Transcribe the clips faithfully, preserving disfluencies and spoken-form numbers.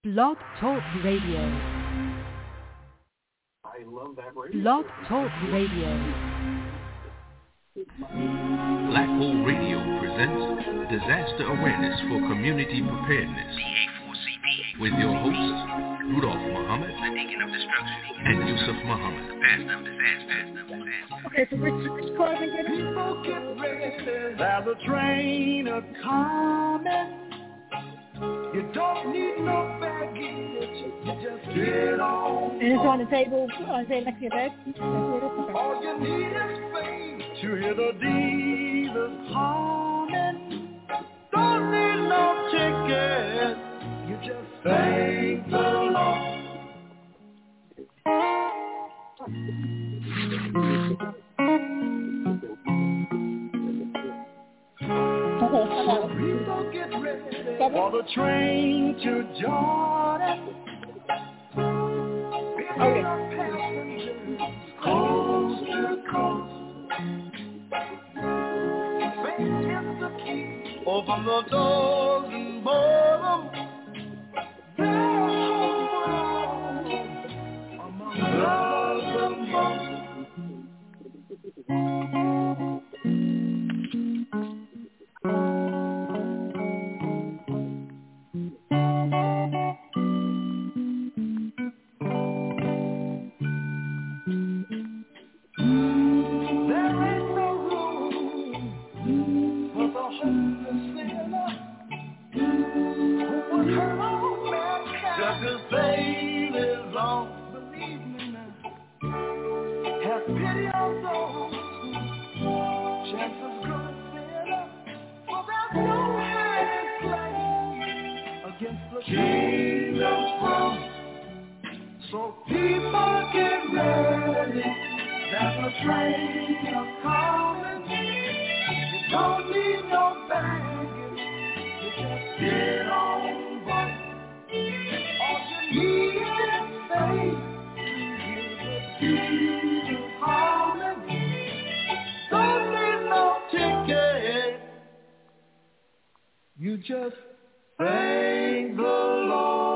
Blog Talk Radio. I love that radio. Blog Talk Radio. Black Hole Radio presents Disaster Awareness for Community Preparedness with your hosts, Rudolph Muhammad and Yusuf Muhammad. Okay, so which, which card again? People get ready. There's a train a-coming. You don't need no baggage. You just get on. And it's on the table, on the table next to your bed? All you need is faith to hear the Jesus humming. Don't need no ticket. You just thank the Lord. People get ready for the train to Jordan. Okay. Passengers coast to coast. Faith is the key. Open the doors and board them. There's hope among the most. You just thank the Lord.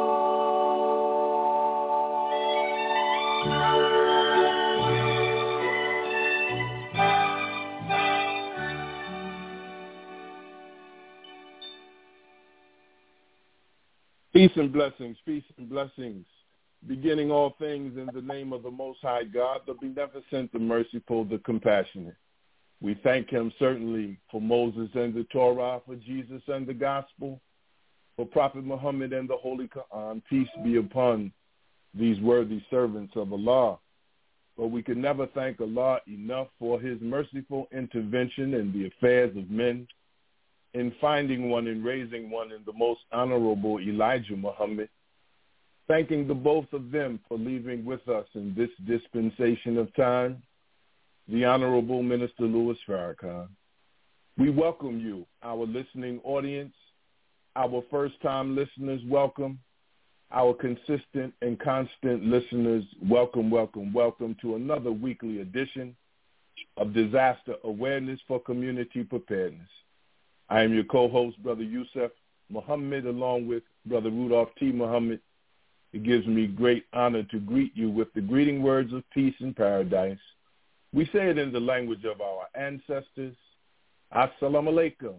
Peace and blessings, peace and blessings. Beginning all things in the name of the Most High God, the beneficent, the merciful, the compassionate. We thank him certainly for Moses and the Torah, for Jesus and the gospel, for Prophet Muhammad and the Holy Quran. Peace be upon these worthy servants of Allah. But we can never thank Allah enough for his merciful intervention in the affairs of men, in finding one and raising one in the most honorable Elijah Muhammad, thanking the both of them for leaving with us in this dispensation of time, the Honorable Minister Louis Farrakhan. We welcome you, our listening audience, our first-time listeners, welcome. Our consistent and constant listeners, welcome, welcome, welcome to another weekly edition of Disaster Awareness for Community Preparedness. I am your co-host, Brother Yusuf Muhammad, along with Brother Rudolph T. Muhammad. It gives me great honor to greet you with the greeting words of peace and paradise. We say it in the language of our ancestors. Assalamu alaikum.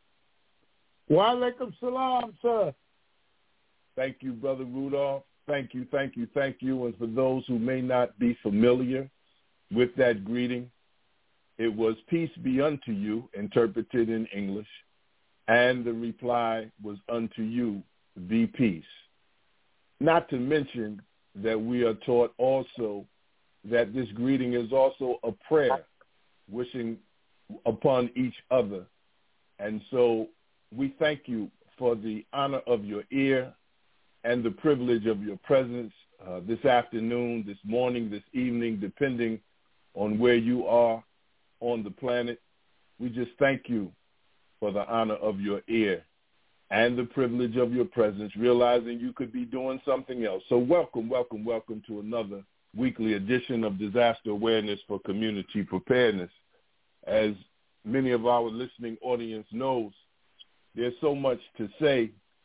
Wa alaikum salam, sir. Thank you, Brother Rudolph. Thank you, thank you, thank you. And for those who may not be familiar with that greeting, it was peace be unto you, interpreted in English, and the reply was unto you be peace. Not to mention that we are taught also that this greeting is also a prayer, wishing upon each other. And so we thank you for the honor of your ear and the privilege of your presence uh, this afternoon, this morning, this evening, depending on where you are on the planet. We just thank you for the honor of your ear and the privilege of your presence, realizing you could be doing something else. So welcome, welcome, welcome to another weekly edition of Disaster Awareness for Community Preparedness. As many of our listening audience knows, there's so much to say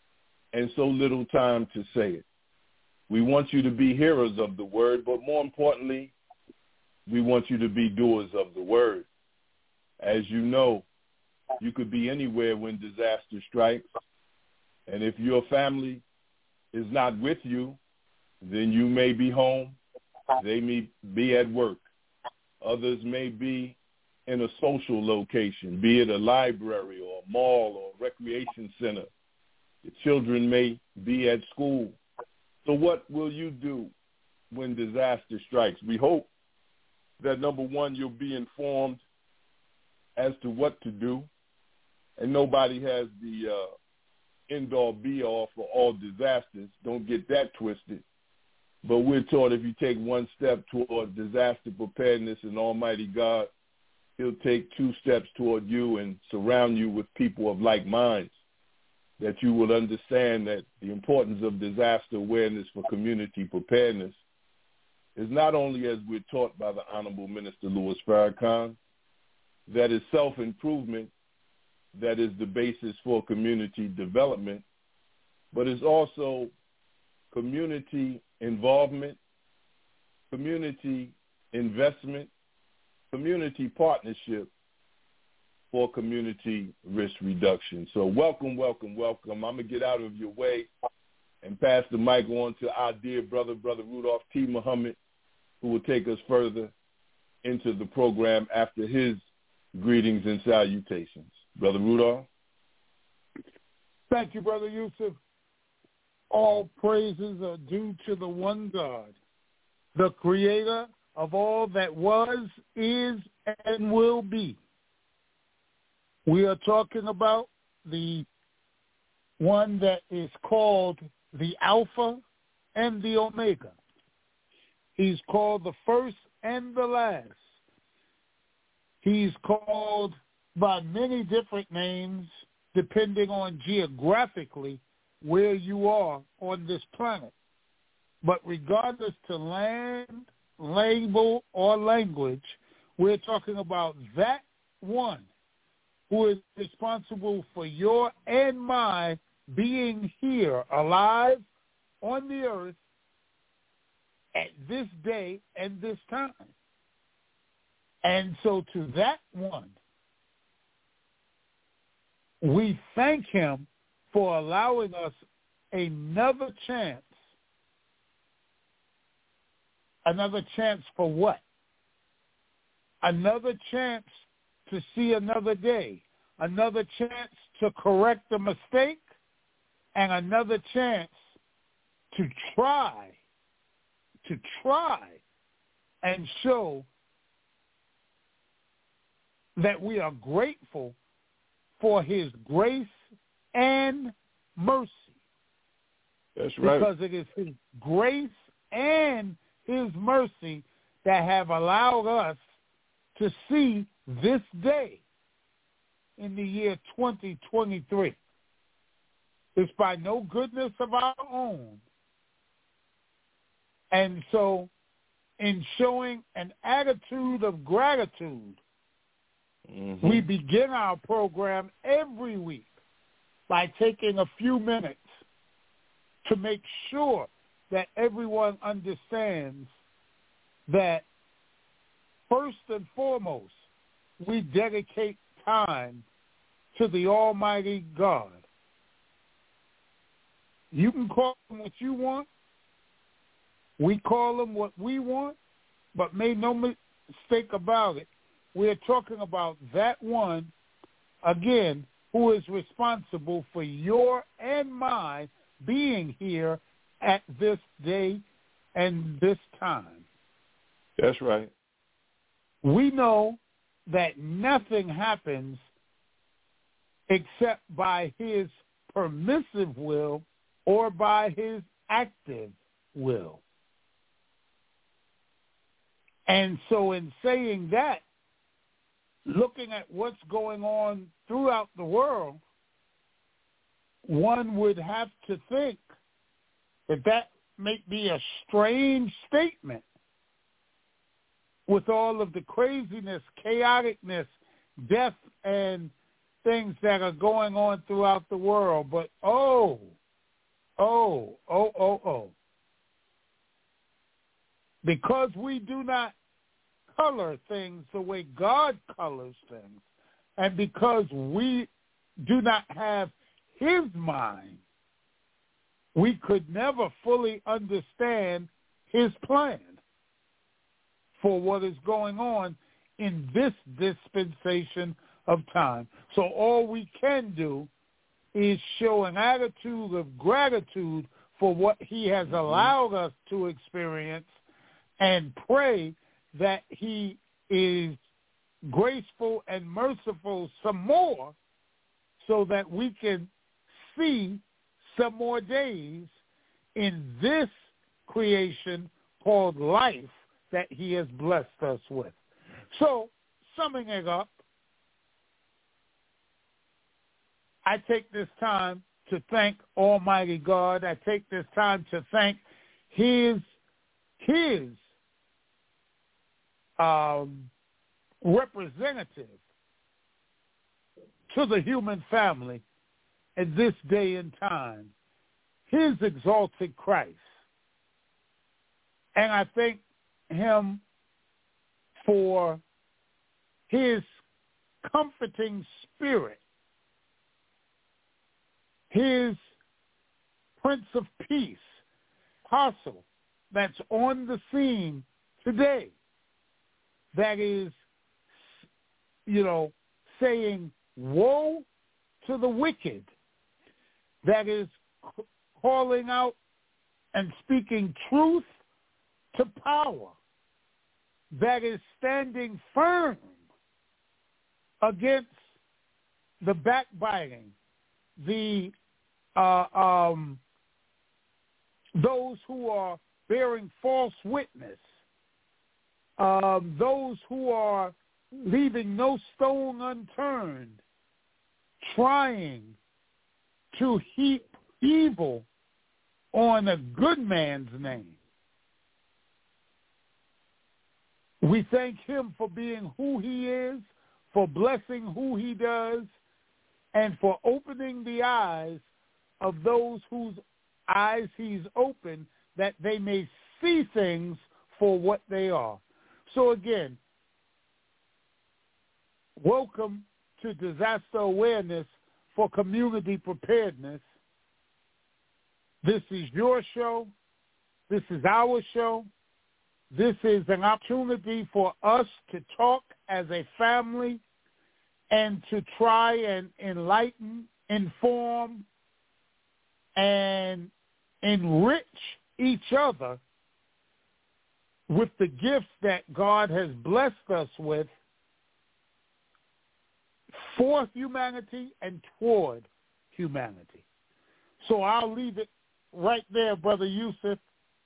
and so little time to say it. We want you to be hearers of the word, but more importantly, we want you to be doers of the word. As you know, you could be anywhere when disaster strikes, and if your family is not with you, then you may be home, they may be at work. Others may be in a social location, be it a library or a mall or a recreation center. The children may be at school. So what will you do when disaster strikes? We hope that, number one, you'll be informed as to what to do, and nobody has the uh, end-all, be-all for all disasters. Don't get that twisted. But we're taught if you take one step toward disaster preparedness, and Almighty God, he'll take two steps toward you and surround you with people of like minds, that you will understand that the importance of disaster awareness for community preparedness is not only, as we're taught by the Honorable Minister Louis Farrakhan, that is self-improvement, that is the basis for community development, but it's also community involvement, community investment, community partnership for community risk reduction. So welcome, welcome, welcome. I'm going to get out of your way and pass the mic on to our dear brother, Brother Rudolph T. Muhammad, who will take us further into the program after his greetings and salutations. Brother Rudolph. Thank you, Brother Yusuf. All praises are due to the one God, the creator of all that was, is, and will be. We are talking about the one that is called the Alpha and the Omega. He's called the first and the last. He's called by many different names depending on geographically where you are on this planet. But regardless to land, label, or language, we're talking about that one who is responsible for your and my being here alive on the earth at this day and this time. And so to that one, we thank him for allowing us another chance. Another chance for what? Another chance to see another day. Another chance to correct a mistake. And another chance to try, to try and show that we are grateful for his grace and mercy. That's right. Because it is his grace and his mercy that have allowed us to see this day in the year twenty twenty-three. It's by no goodness of our own. And so in showing an attitude of gratitude, mm-hmm. we begin our program every week by taking a few minutes to make sure that everyone understands that first and foremost, we dedicate time to the Almighty God. You can call him what you want. We call him what we want, but make no mistake about it. We're talking about that one, again, who is responsible for your and my being here at this day and this time. That's right. We know that nothing happens except by his permissive will or by his active will. And so in saying that, looking at what's going on throughout the world, one would have to think that that may be a strange statement with all of the craziness, chaoticness, death, and things that are going on throughout the world. But, oh, Oh, oh, oh, oh. Because we do not color things the way God colors things, and because we do not have his mind, we could never fully understand his plan for what is going on in this dispensation of time. So all we can do is show an attitude of gratitude for what he has mm-hmm. allowed us to experience, and pray that he is graceful and merciful some more so that we can see some more days in this creation called life that he has blessed us with. So, summing it up, I take this time to thank Almighty God. I take this time to thank his, his um, representative to the human family in this day and time, his exalted Christ. And I thank him for his comforting spirit, his Prince of Peace, apostle that's on the scene today, that is, you know, saying woe to the wicked, that is calling out and speaking truth to power, that is standing firm against the backbiting, the uh, um, those who are bearing false witness, um, those who are leaving no stone unturned, trying to heap evil on a good man's name. We thank him for being who he is, for blessing who he does, and for opening the eyes of those whose eyes he's opened, that they may see things for what they are. So again, welcome to Disaster Awareness for Community Preparedness. This is your show. This is our show. This is an opportunity for us to talk as a family and to try and enlighten, inform, and enrich each other with the gifts that God has blessed us with for humanity and toward humanity. So I'll leave it right there, Brother Yusuf,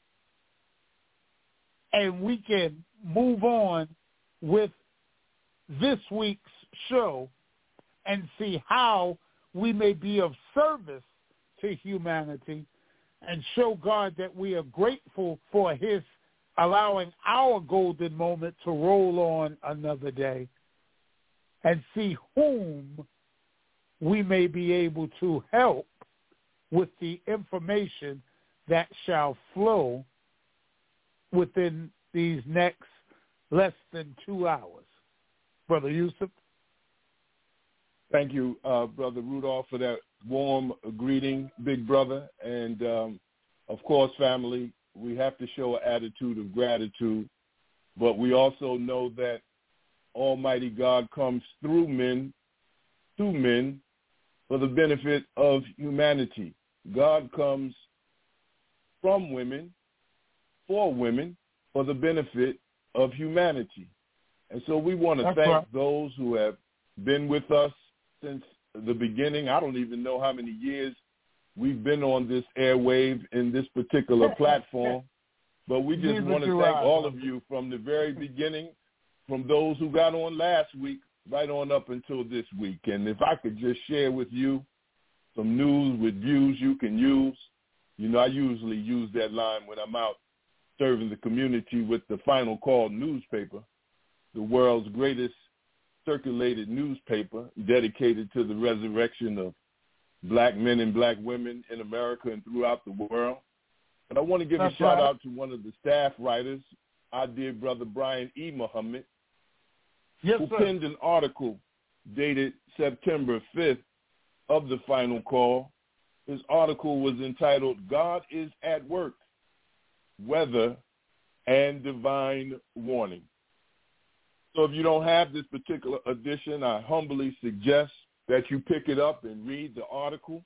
and we can move on with this week's show and see how we may be of service to humanity and show God that we are grateful for his allowing our golden moment to roll on another day, and see whom we may be able to help with the information that shall flow within these next less than two hours. Brother Yusuf? Thank you, uh, Brother Rudolph, for that warm greeting, big brother. And, um, of course, family, we have to show an attitude of gratitude, but we also know that Almighty God comes through men, to men, for the benefit of humanity. God comes from women, for women, for the benefit of humanity. And so we want to That's thank right. those who have been with us since the beginning. I don't even know how many years we've been on this airwave in this particular platform, but we just Neither want to do thank I. all of you from the very beginning, from those who got on last week, right on up until this week. And if I could just share with you some news with views you can use. You know, I usually use that line when I'm out serving the community with the Final Call newspaper, the world's greatest circulated newspaper dedicated to the resurrection of black men and black women in America and throughout the world. And I want to give That's a shout right. out to one of the staff writers, our dear brother Brian E. Muhammad, Yes, who sir. penned an article dated September fifth of the Final Call. His article was entitled, God is at Work, Weather and Divine Warning. So if you don't have this particular edition, I humbly suggest that you pick it up and read the article.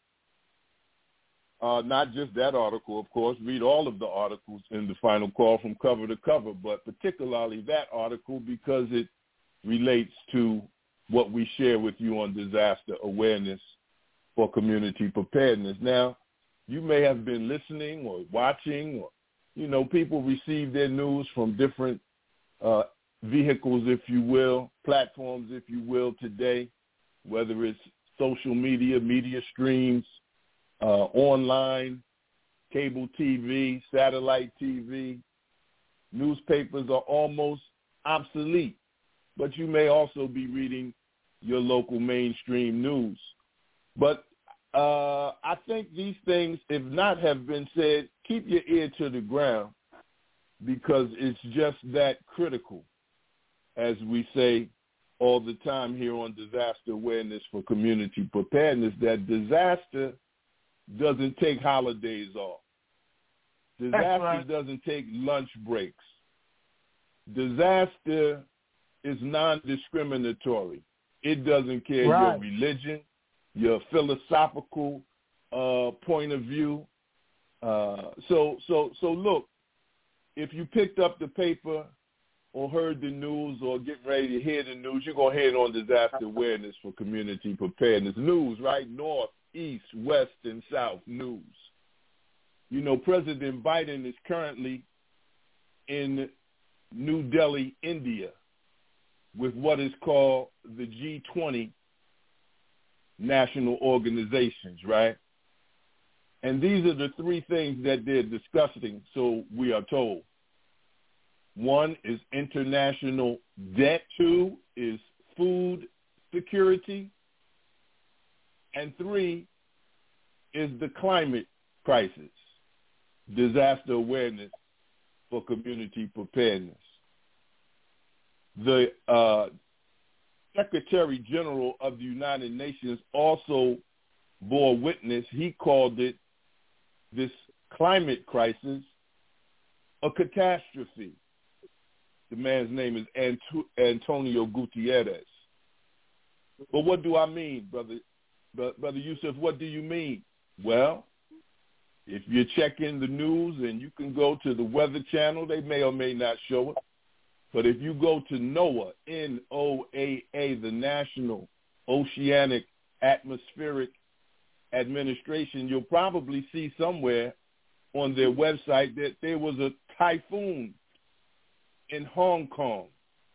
Uh, not just that article, of course. Read all of the articles in the Final Call from cover to cover, but particularly that article because it relates to what we share with you on disaster awareness for community preparedness. Now, you may have been listening or watching, or, you know, people receive their news from different uh, vehicles, if you will, platforms, if you will, today, whether it's social media, media streams, uh, online, cable T V, satellite T V. Newspapers are almost obsolete, but you may also be reading your local mainstream news. But uh, I think these things, if not have been said, keep your ear to the ground because it's just that critical, as we say all the time here on Disaster Awareness for Community Preparedness, that disaster doesn't take holidays off. Disaster right. doesn't take lunch breaks. Disaster is non-discriminatory. It doesn't care Right. your religion, your philosophical uh, point of view. Uh, so, so, so look, if you picked up the paper or heard the news or getting ready to hear the news, you're going to hear it on Disaster Awareness for Community Preparedness. News, right? North, East, West, and South news. You know, President Biden is currently in New Delhi, India, with what is called the G twenty national organizations, right? And these are the three things that they're discussing, so we are told. One is international debt. Two is food security. And three is the climate crisis, disaster awareness for community preparedness. The uh, Secretary General of the United Nations also bore witness. He called it, this climate crisis, a catastrophe. The man's name is Ant- Antonio Gutierrez. But what do I mean, brother? Brother Yusuf, what do you mean? Well, if you're checking the news and you can go to the Weather Channel, they may or may not show it. But if you go to NOAA, N O A A, the National Oceanic Atmospheric Administration, you'll probably see somewhere on their website that there was a typhoon in Hong Kong.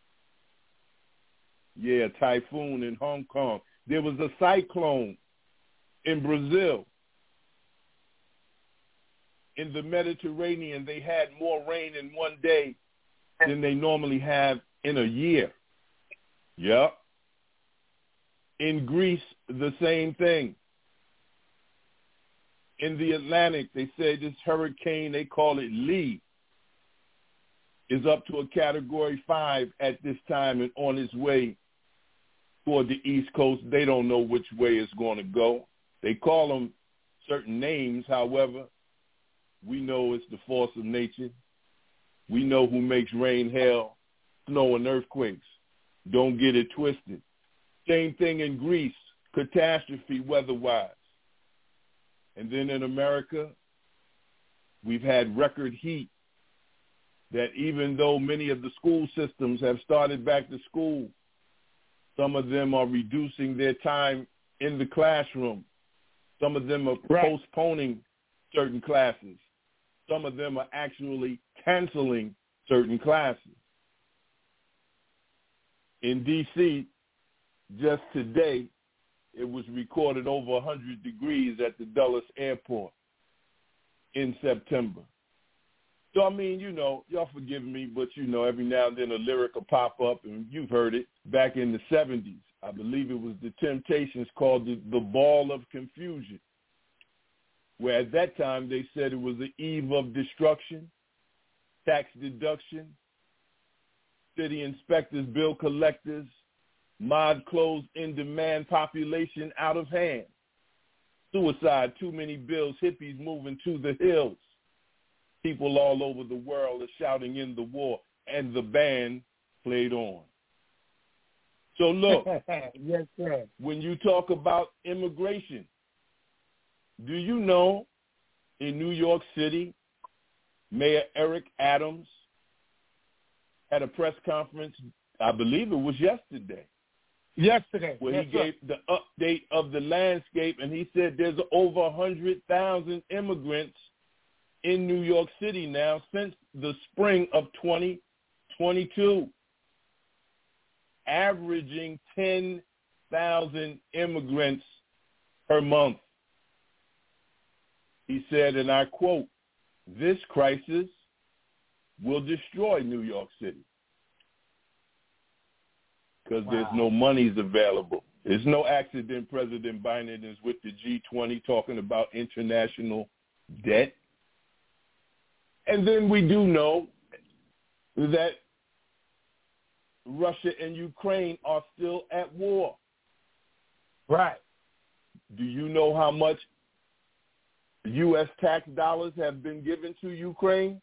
Yeah, typhoon in Hong Kong. There was a cyclone in Brazil. In the Mediterranean, they had more rain in one day than they normally have in a year. Yep. In Greece, the same thing. In the Atlantic, they said this hurricane, they call it Lee, is up to a category five at this time and on its way toward the East Coast. They don't know which way it's going to go. They call them certain names. However, we know it's the force of nature. We know who makes rain, hail, snow, and earthquakes. Don't get it twisted. Same thing in Greece, catastrophe weather-wise. And then in America, we've had record heat that even though many of the school systems have started back to school, some of them are reducing their time in the classroom. Some of them are Right. postponing certain classes. Some of them are actually canceling certain classes. In D C, just today, it was recorded over one hundred degrees at the Dulles Airport in September. So, I mean, you know, y'all forgive me, but, you know, every now and then a lyric will pop up, and you've heard it. Back in the seventies, I believe it was the Temptations, called the, the Ball of Confusion, where at that time they said it was the eve of destruction, tax deduction, city inspectors, bill collectors, mod clothes in demand, population out of hand, suicide, too many bills, hippies moving to the hills. People all over the world are shouting in the war, and the band played on. So look, yes, sir. When you talk about immigration, do you know in New York City, Mayor Eric Adams had a press conference, I believe it was yesterday. Yesterday. Where yes, he gave sir. the update of the landscape, and he said there's over one hundred thousand immigrants in New York City now since the spring of twenty twenty-two, averaging ten thousand immigrants per month. He said, and I quote, "This crisis will destroy New York City because wow. there's no monies available." It's no accident President Biden is with the G twenty talking about international debt. And then we do know that Russia and Ukraine are still at war. Right. Do you know how much U S tax dollars have been given to Ukraine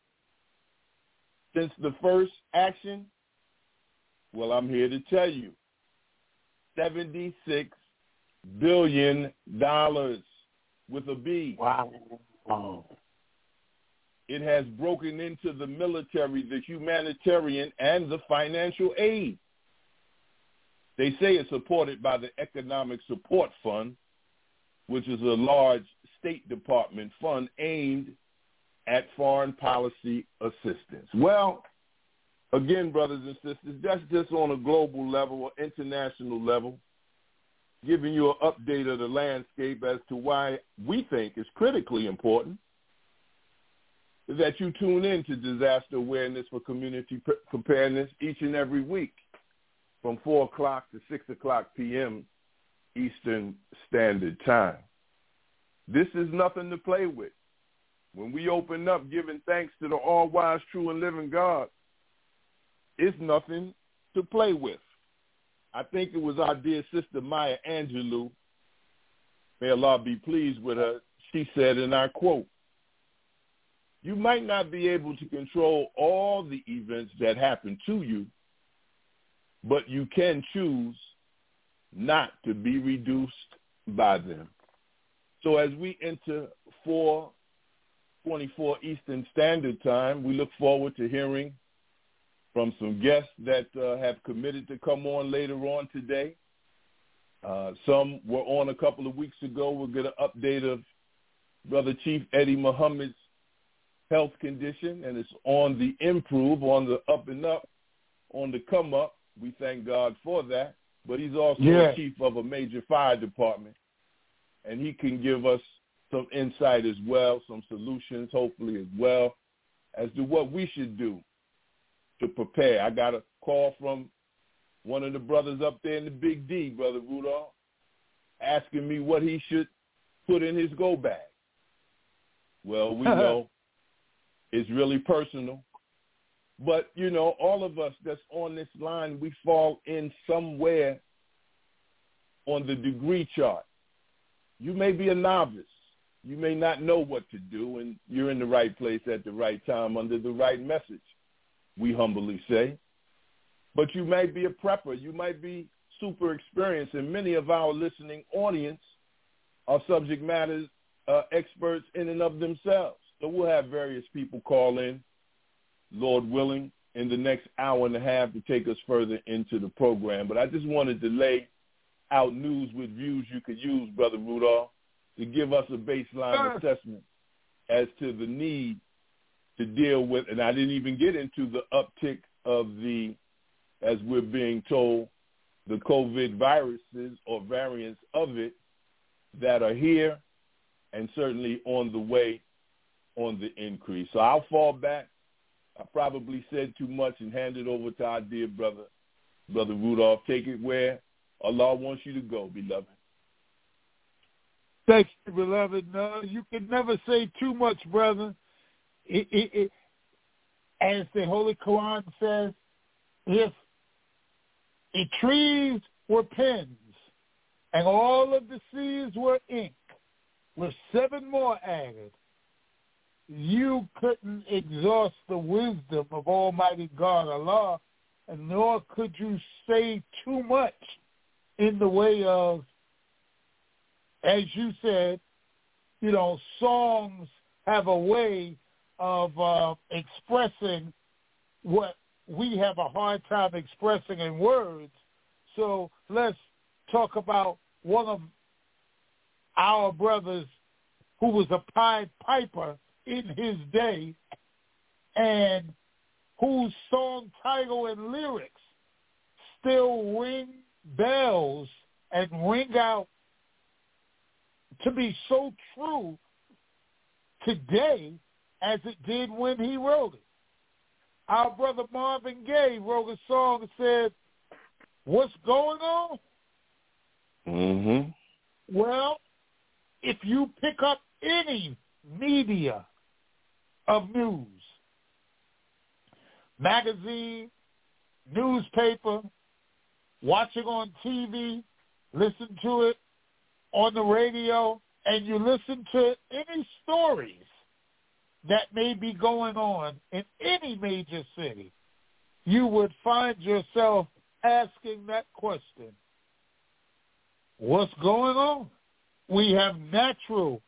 since the first action? Well, I'm here to tell you, seventy-six billion dollars with a B. Wow. Wow. It has broken into the military, the humanitarian, and the financial aid. They say it's supported by the Economic Support Fund, which is a large State Department fund aimed at foreign policy assistance. Well, again, brothers and sisters, that's just on a global level or international level, giving you an update of the landscape as to why we think it's critically important that you tune in to Disaster Awareness for Community Preparedness each and every week from four o'clock to six o'clock p.m. Eastern Standard Time. This is nothing to play with. When we open up giving thanks to the all-wise, true, and living God, it's nothing to play with. I think it was our dear sister Maya Angelou, may Allah be pleased with her, she said, and I quote, "You might not be able to control all the events that happen to you, but you can choose not to be reduced by them." So as we enter four twenty-four Eastern Standard Time, we look forward to hearing from some guests that uh, have committed to come on later on today. Uh, some were on a couple of weeks ago. We'll get an update of Brother Chief Eddie Muhammad's health condition, and it's on the improve, on the up and up, on the come up. We thank God for that. But he's also yeah. a chief of a major fire department, and he can give us some insight as well, some solutions, hopefully, as well, as to what we should do to prepare. I got a call from one of the brothers up there in the Big D, Brother Rudolph, asking me what he should put in his go bag. Well, we know it's really personal. But, you know, all of us that's on this line, we fall in somewhere on the degree chart. You may be a novice. You may not know what to do, and you're in the right place at the right time under the right message, we humbly say. But you might be a prepper. You might be super experienced, and many of our listening audience are subject matter uh, experts in and of themselves. So we'll have various people call in, Lord willing, in the next hour and a half to take us further into the program. But I just wanted to lay out news with views you could use, Brother Rudolph, to give us a baseline sure. assessment as to the need to deal with, and I didn't even get into the uptick of the, as we're being told, the COVID viruses or variants of it that are here and certainly on the way, on the increase. So I'll fall back. I probably said too much and hand it over to our dear brother, Brother Rudolph. Take it where Allah wants you to go, beloved. Thank you, beloved. No, you can never say too much, brother. It, it, it, as the Holy Quran says, if the trees were pens and all of the seas were ink, with seven more added, you couldn't exhaust the wisdom of Almighty God, Allah, and nor could you say too much in the way of, as you said, you know, songs have a way of uh, expressing what we have a hard time expressing in words. So let's talk about one of our brothers who was a Pied Piper in his day and whose song title and lyrics still ring bells and ring out to be so true today as it did when he wrote it. Our brother Marvin Gaye wrote a song that said, "What's going on?" Mm-hmm. Well, if you pick up any media of news, magazine, newspaper, watch it on T V, listen to it on the radio, and you listen to any stories that may be going on in any major city, you would find yourself asking that question. What's going on? We have natural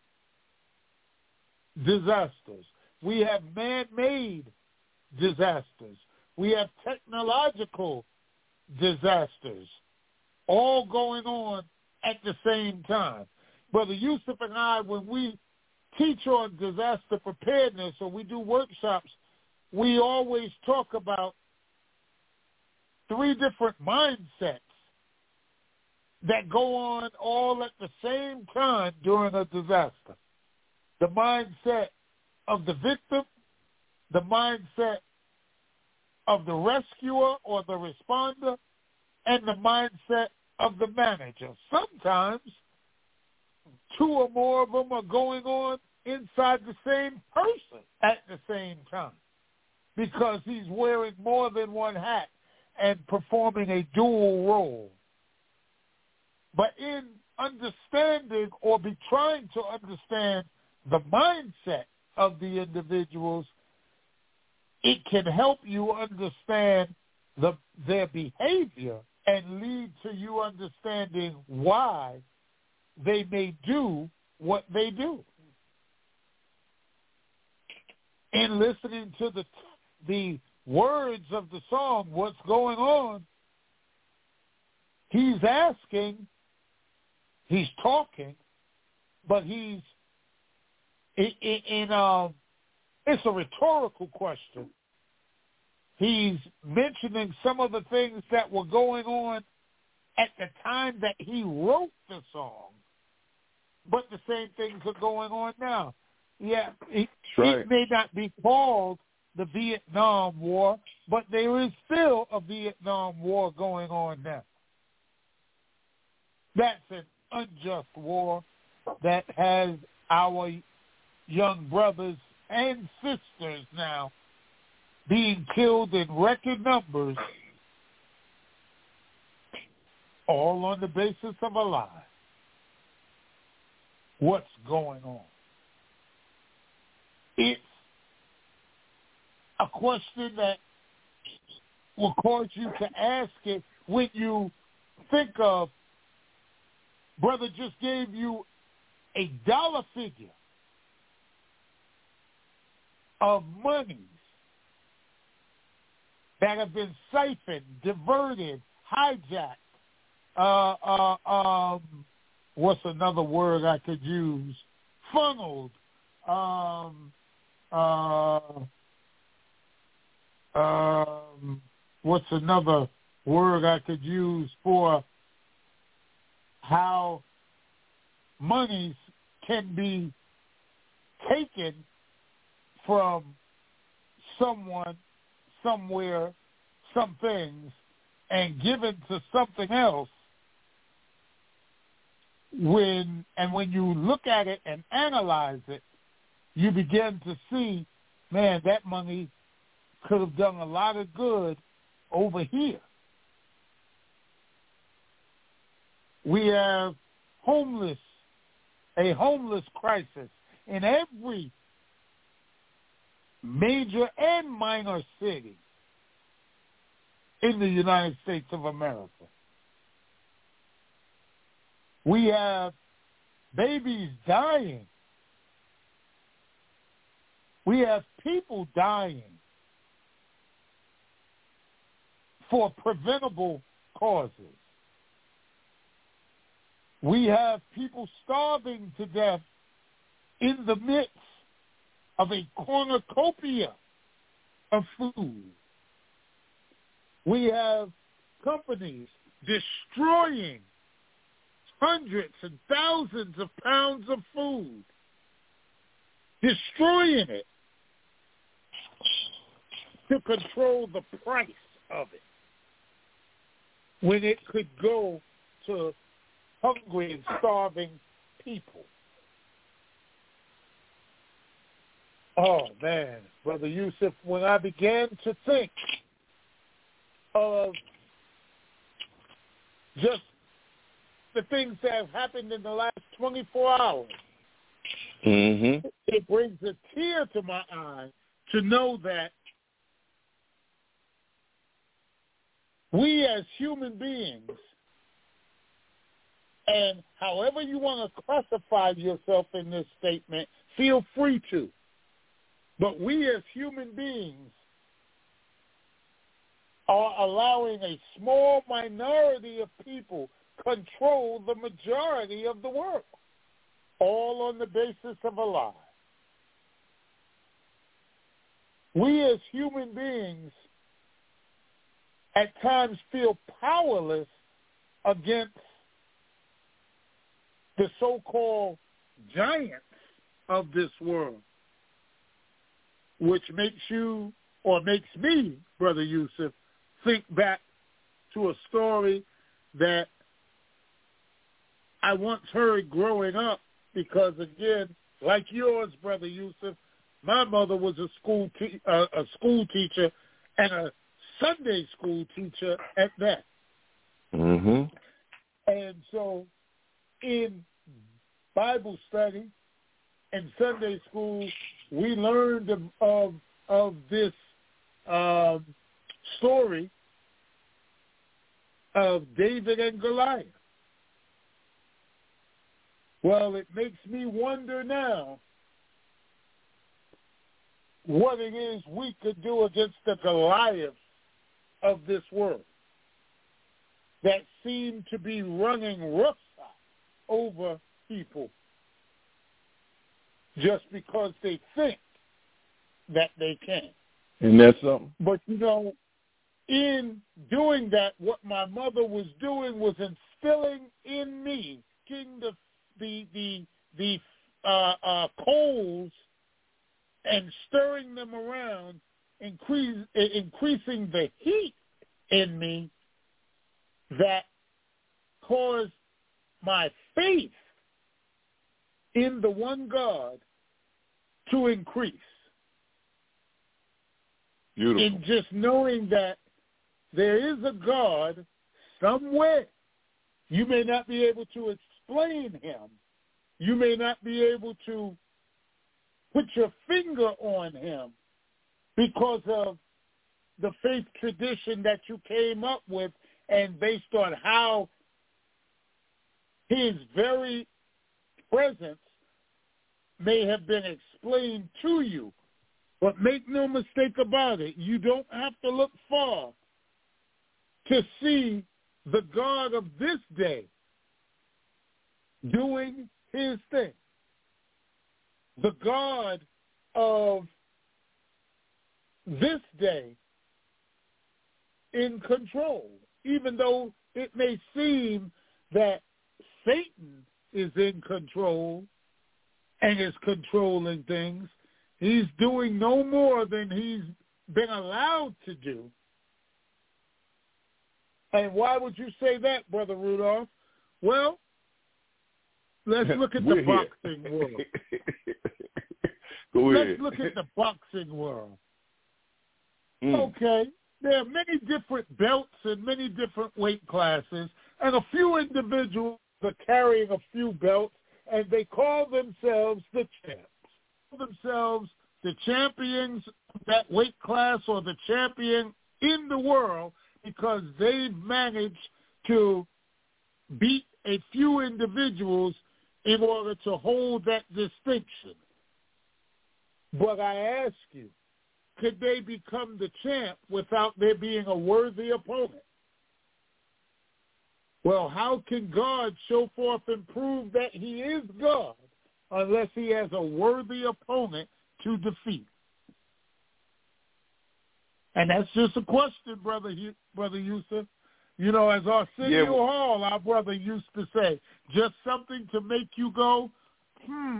disasters. We have man-made disasters. We have technological disasters all going on at the same time. Brother Yusuf and I, when we teach on disaster preparedness or we do workshops, we always talk about three different mindsets that go on all at the same time during a disaster. The mindset of the victim, the mindset of the rescuer or the responder, and the mindset of the manager. Sometimes two or more of them are going on inside the same person at the same time because he's wearing more than one hat and performing a dual role. But in understanding or be trying to understand the mindset of the individuals, it can help you understand the, their behavior and lead to you understanding why they may do what they do. In listening to the the words of the song, "What's Going On?" he's asking, he's talking, but he's in, in um, it's a rhetorical question. He's mentioning some of the things that were going on at the time that he wrote the song, but the same things are going on now. Yeah, it, right. It may not be called the Vietnam War, but there is still a Vietnam War going on now. That's an unjust war that has our young brothers and sisters now being killed in record numbers, all on the basis of a lie. What's going on? It's a question that will cause you to ask it when you think of, brother just gave you a dollar figure of monies that have been siphoned, diverted, hijacked. Uh, uh, um, what's another word I could use? Funneled. Um, uh, um, what's another word I could use for how monies can be taken from someone, somewhere, some things, and given to something else when and when you look at it and analyze it, you begin to see, man, that money could have done a lot of good over here. We have homeless, a homeless crisis in every major and minor city in the United States of America. We have babies dying. We have people dying for preventable causes. We have people starving to death in the midst of a cornucopia of food. We have companies destroying hundreds and thousands of pounds of food, destroying it to control the price of it, when it could go to hungry and starving people. Oh, man, Brother Yusuf, when I began to think of just the things that have happened in the last twenty-four hours, Mm-hmm. it brings a tear to my eye to know that we as human beings, and however you want to classify yourself in this statement, feel free to. But we as human beings are allowing a small minority of people control the majority of the world, all on the basis of a lie. We as human beings at times feel powerless against the so-called giants of this world, which makes you, or makes me, Brother Yusuf, think back to a story that I once heard growing up, because, again, like yours, Brother Yusuf, my mother was a school te- uh, a school teacher and a Sunday school teacher at that. Mm-hmm. And so in Bible study and Sunday school, we learned of of, of this um, story of David and Goliath. Well, it makes me wonder now what it is we could do against the Goliaths of this world that seem to be running roughshod over people just because they think that they can. And that's something. But, you know, in doing that, what my mother was doing was instilling in me, getting the the the the uh, uh, coals and stirring them around, increase, increasing the heat in me that caused my faith in the one God to increase. Beautiful. In just knowing that there is a God somewhere. You may not be able to explain him. You may not be able to put your finger on him because of the faith tradition that you came up with and based on how his very presence may have been explained to you. But make no mistake about it, you don't have to look far to see the God of this day doing his thing. The God of this day in control, even though it may seem that Satan is in control and is controlling things. He's doing no more than he's been allowed to do. And why would you say that, Brother Rudolph? Well, let's look at the We're boxing here. world. Go ahead. Let's look at the boxing world. Mm. Okay, there are many different belts and many different weight classes, and a few individuals are carrying a few belts, and they call themselves the champs. They call themselves the champions of that weight class or the champion in the world because they've managed to beat a few individuals in order to hold that distinction. But I ask you, could they become the champ without there being a worthy opponent? Well, how can God show forth and prove that he is God unless he has a worthy opponent to defeat? And that's just a question, brother, brother Yusuf. You know, as Arsenio yeah. Hall, our brother, used to say, just something to make you go, hmm.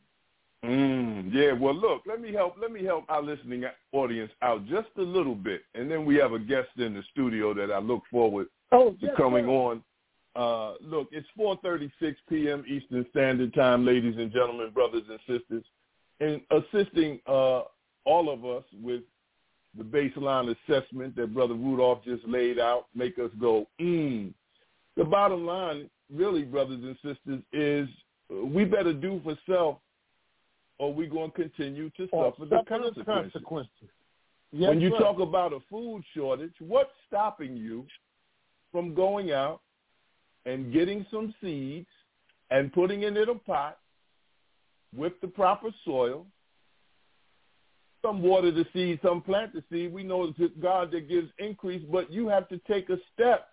Mm, yeah, well, look, let me help Let me help our listening audience out just a little bit, and then we have a guest in the studio that I look forward oh, to yes, coming sir. on. Uh, look, it's four thirty-six p.m. Eastern Standard Time, ladies and gentlemen, brothers and sisters, and assisting uh, all of us with the baseline assessment that Brother Rudolph just laid out, make us go, mm. The bottom line, really, brothers and sisters, is we better do for self or we're going to continue to or suffer the consequences. consequences. Yes, when you sir. talk about a food shortage, what's stopping you from going out and getting some seeds and putting it in a pot with the proper soil? Some water the seed, some plant the seed. We know it's God that gives increase, but you have to take a step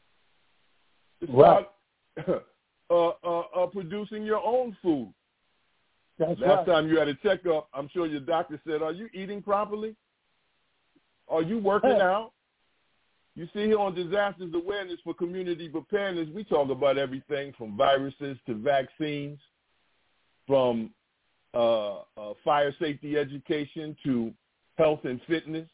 to start right. uh, uh, uh, producing your own food. That's Last right. time you had a checkup, I'm sure your doctor said, are you eating properly? Are you working hey. out? You see here on Disasters Awareness for Community Preparedness, we talk about everything from viruses to vaccines, from uh, uh, fire safety education to health and fitness.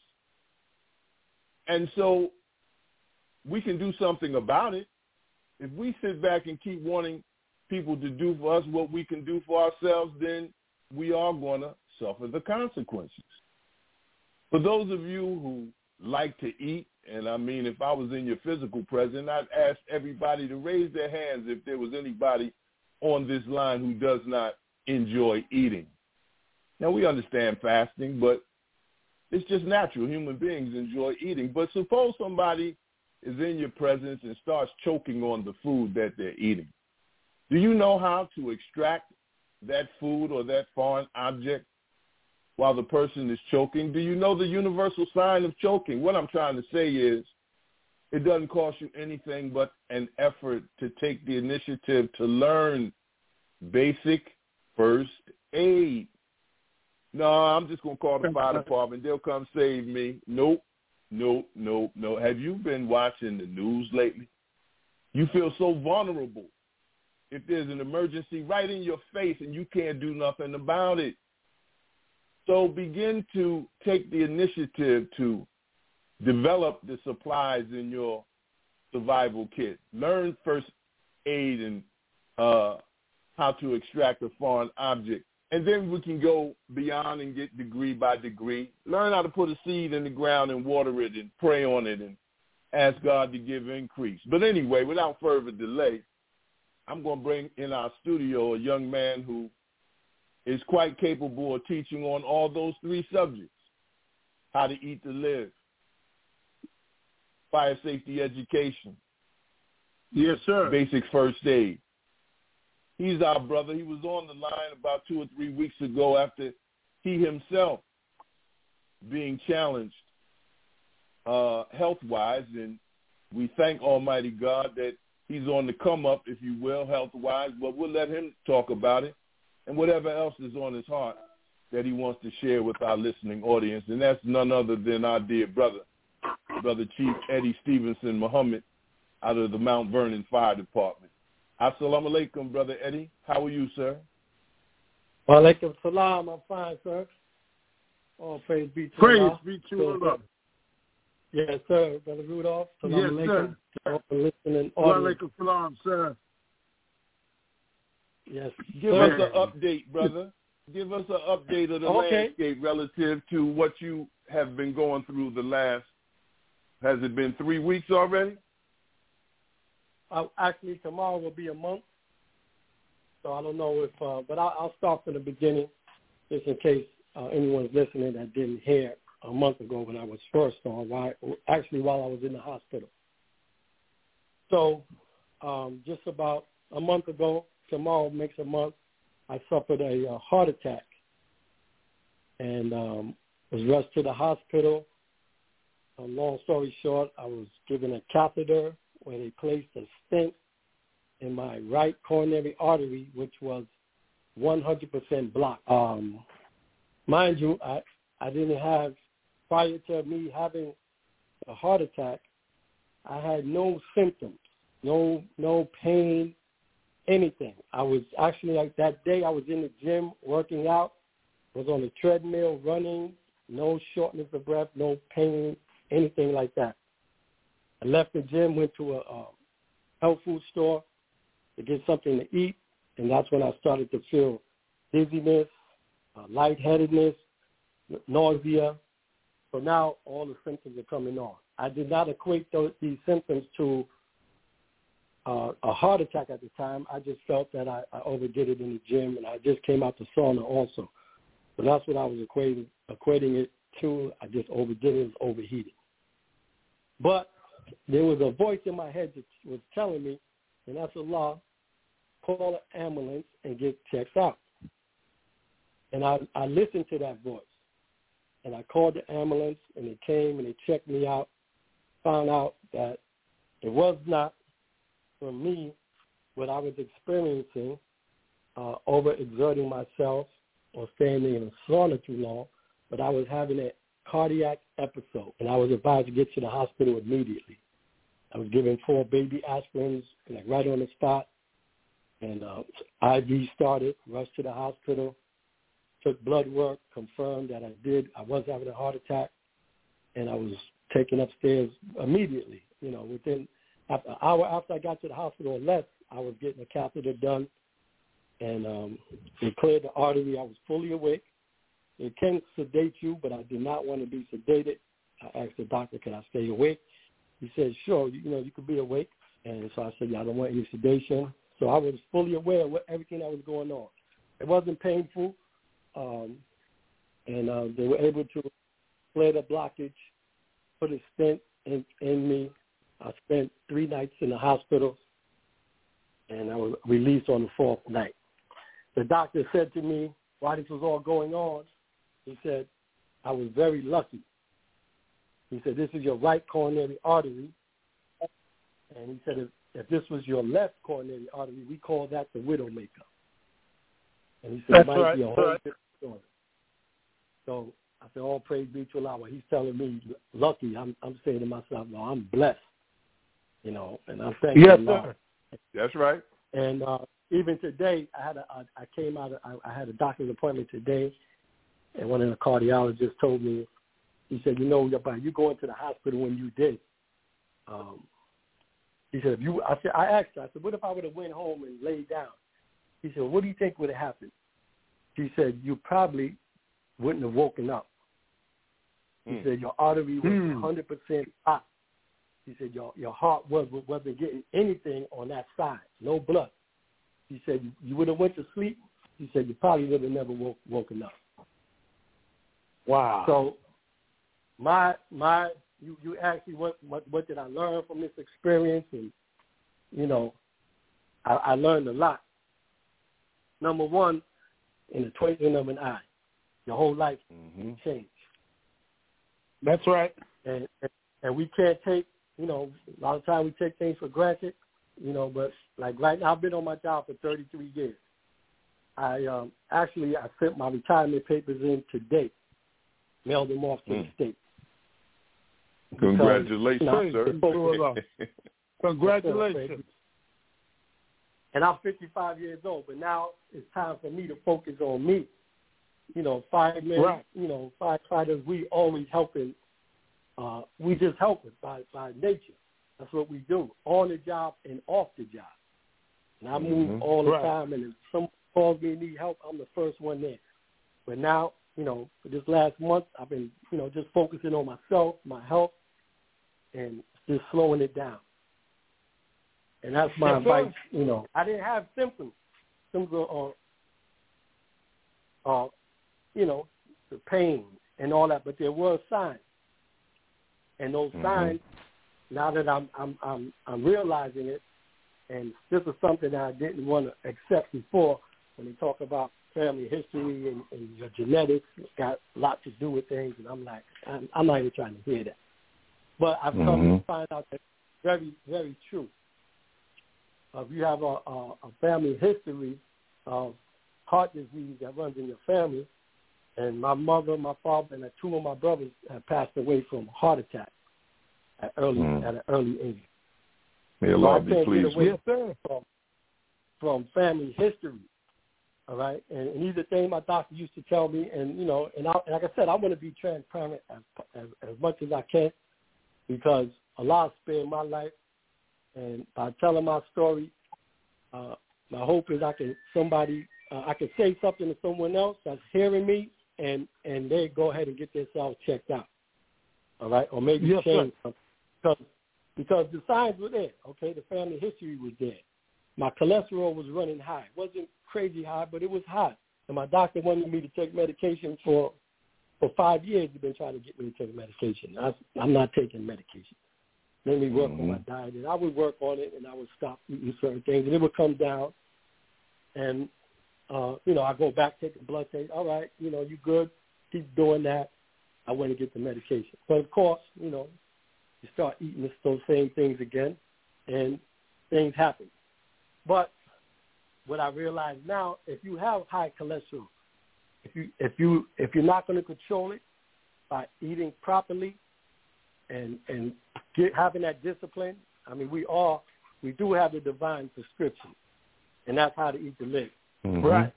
And so we can do something about it. If we sit back and keep wanting people to do for us what we can do for ourselves, then we are going to suffer the consequences. For those of you who like to eat, and I mean, if I was in your physical presence, I'd ask everybody to raise their hands if there was anybody on this line who does not enjoy eating. Now, we understand fasting, but it's just natural. Human beings enjoy eating. But suppose somebody is in your presence and starts choking on the food that they're eating. Do you know how to extract that food or that foreign object while the person is choking? Do you know the universal sign of choking? What I'm trying to say is it doesn't cost you anything but an effort to take the initiative to learn basic first aid. No, I'm just going to call the fire department. They'll come save me. Nope, nope, nope, no. Have you been watching the news lately? You feel so vulnerable if there's an emergency right in your face and you can't do nothing about it. So begin to take the initiative to develop the supplies in your survival kit. Learn first aid and uh, how to extract a foreign object. And then we can go beyond and get degree by degree. Learn how to put a seed in the ground and water it and pray on it and ask God to give increase. But anyway, without further delay, I'm going to bring in our studio a young man who is quite capable of teaching on all those three subjects: how to eat to live, fire safety education, yes, sir, basic first aid. He's our brother. He was on the line about two or three weeks ago after he himself being challenged uh, health-wise, and we thank Almighty God that he's on the come-up, if you will, health-wise, but we'll let him talk about it and whatever else is on his heart that he wants to share with our listening audience, and that's none other than our dear brother, Brother Chief Eddie Stevenson Muhammad out of the Mount Vernon Fire Department. Assalamu alaikum, Brother Eddie. How are you, sir? Wa alaikum salam. I'm fine, sir. All praise be to Praise Allah. be to Allah. Yes, sir. Brother Rudolph. Salam yes, alaikum. sir. To all the listening Wa audience. alaikum salam, sir. Yes. Give sir. us an update, brother. Give us an update of the Okay. landscape relative to what you have been going through the last, has it been three weeks already? Uh, actually, tomorrow will be a month. So I don't know if, uh, but I'll, I'll start from the beginning, just in case uh, anyone's listening that didn't hear a month ago when I was first on, why, actually while I was in the hospital. So um, just about a month ago, tomorrow makes a month, I suffered a, a heart attack and um, was rushed to the hospital. Uh, long story short, I was given a catheter where they placed a stent in my right coronary artery, which was one hundred percent blocked. Um, mind you, I, I didn't have, prior to me having a heart attack, I had no symptoms, no no pain, anything. I was actually, like that day, I was in the gym working out, was on the treadmill running, no shortness of breath, no pain, anything like that. I left the gym, went to a, a health food store to get something to eat, and that's when I started to feel dizziness, uh, lightheadedness, nausea. So now all the symptoms are coming on. I did not equate those, these symptoms to uh, a heart attack at the time. I just felt that I, I overdid it in the gym, and I just came out the sauna also. So that's what I was equating, equating it to. I just overdid it, it was overheated. But there was a voice in my head that was telling me, and that's Allah, call an ambulance and get checked out. And I, I listened to that voice. And I called the ambulance, and they came and they checked me out, found out that it was not from me what I was experiencing, uh, overexerting myself or staying in a sauna too long, but I was having a cardiac episode, and I was advised to get to the hospital immediately. I was given four baby aspirins, like right on the spot, and uh, I V started, rushed to the hospital, took blood work, confirmed that I did. I was having a heart attack, and I was taken upstairs immediately. You know, within after an hour after I got to the hospital or less, I was getting a catheter done, and um, it cleared the artery. I was fully awake. It can sedate you, but I did not want to be sedated. I asked the doctor, can I stay awake? He said, sure, you, you know, you could be awake. And so I said, yeah, I don't want any sedation. So I was fully aware of what, everything that was going on. It wasn't painful, um, and uh, they were able to clear the blockage, put a stent in, in me. I spent three nights in the hospital, and I was released on the fourth night. The doctor said to me, while this was all going on, he said, I was very lucky. He said, this is your right coronary artery. And he said, if, if this was your left coronary artery, we call that the widowmaker. And he said, That's it might right. be a whole different story. So I said, all praise be to Allah. He's telling me, lucky. I'm, I'm saying to myself, no, I'm blessed. You know, and I'm thankful. Yes, Allah. sir. That's right. And uh, even today, I had a, I, I came out, of, I, I had a doctor's appointment today, and one of the cardiologists told me, he said, you know, you go into the hospital when you did. Um, he said, if you, I said, I asked her, I said, what if I would have went home and laid down? He said, what do you think would have happened? He said, you probably wouldn't have woken up. He mm. said, your artery was mm. one hundred percent hot. He said, your your heart was, wasn't getting anything on that side, no blood. He said, you, you would have went to sleep. He said, you probably would have never woke, woken up. Wow. So my, my you, you asked me what, what, what did I learn from this experience, and, you know, I, I learned a lot. Number one, in the twinkling of an eye, your whole life mm-hmm. changed. That's right. And, and and we can't take, you know, a lot of times we take things for granted, you know, but like right now, I've been on my job for thirty-three years. I um, actually, I sent my retirement papers in today, mailed them off to mm. the state. Congratulations, because, you know, sir. Congratulations. And I'm fifty-five years old, but now it's time for me to focus on me. You know, firemen, right. you know, firefighters, we always helping. Uh, we just help it by, by nature. That's what we do, on the job and off the job. And I move mm-hmm. all the Right. time, and if someone calls me and need help, I'm the first one there. But now, you know, for this last month, I've been, you know, just focusing on myself, my health, and just slowing it down. And that's my Yes, advice. sir. You know, I didn't have symptoms. Symptoms are, uh, you know, the pain and all that, but there were signs. And those Mm-hmm. signs, now that I'm, I'm, I'm, I'm realizing it, and this is something that I didn't want to accept before when they talk about family history and, and your genetics, it's got a lot to do with things, and I'm like, I'm, I'm not even trying to hear that. But I've come Mm-hmm. to find out that it's very, very true. Uh, if you have a, a, a family history of heart disease that runs in your family, and my mother, my father, and two of my brothers have passed away from heart attack at early Mm. at an early age. May So Allah I be can't pleased get away with. Yes, sir. from, from family history. All right, and, and these are things my doctor used to tell me, and you know, and, I, and like I said, I want to be transparent as, as as much as I can, because Allah spared my life, and by telling my story, uh, my hope is I can somebody uh, I can say something to someone else that's hearing me, and and they go ahead and get themselves checked out. All right, or maybe Yes, change sir. something, because because the signs were there. Okay, the family history was there. My cholesterol was running high. It wasn't crazy high, but it was high. And my doctor wanted me to take medication for for five years. He's been trying to get me to take medication. I, I'm not taking medication. Let me work Mm-hmm. on my diet. And I would work on it, and I would stop eating certain things, and it would come down. And, uh, you know, I go back, take a blood test. All right, you know, you good. Keep doing that. I went to get the medication. But, of course, you know, you start eating this, those same things again, and things happen. But what I realize now, if you have high cholesterol, if you if you if you're not going to control it by eating properly and and get, having that discipline, I mean, we all we do have the divine prescription, and that's how to eat the liver, Mm-hmm. right?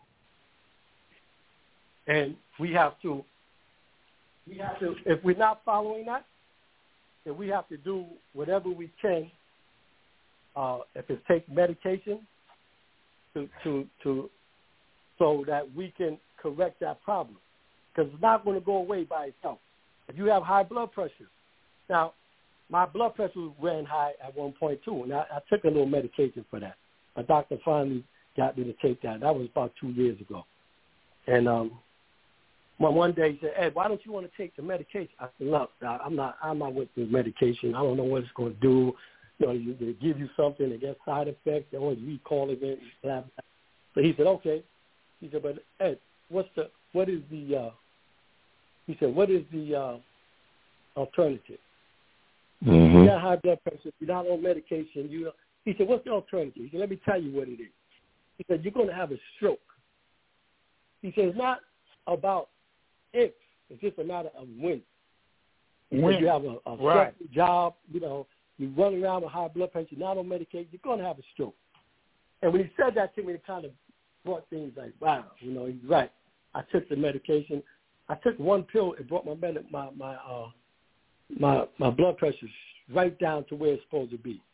And we have to we have to if we're not following that, then we have to do whatever we can. Uh, if it's take medication to, to to so that we can correct that problem, because it's not going to go away by itself. If you have high blood pressure, now my blood pressure ran high at one point two, and I, I took a little medication for that. My doctor finally got me to take that. That was about two years ago, and um, well, one day he said, "Ed, why don't you want to take the medication?" I said, "Look, I'm not. I'm not with the medication. I don't know what it's going to do. You know, you, they give you something, they get side effects, they always recall it, blah, blah. So he said, okay. He said, but Ed, what's the, what is the, uh, he said, what is the uh, alternative? Mm-hmm. You got high blood pressure, you're not on medication. You, he said, what's the alternative? He said, let me tell you what it is. He said, you're going to have a stroke. He said, it's not about if, it's just a matter of when. He When. said, you have a, a Right. stressful job, you know, you run around with high blood pressure, not on medication, you're going to have a stroke. And when he said that to me, it kind of brought things like, wow, you know, he's right. I took the medication. I took one pill. It brought my med- my my uh, my my blood pressure right down to where it's supposed to be.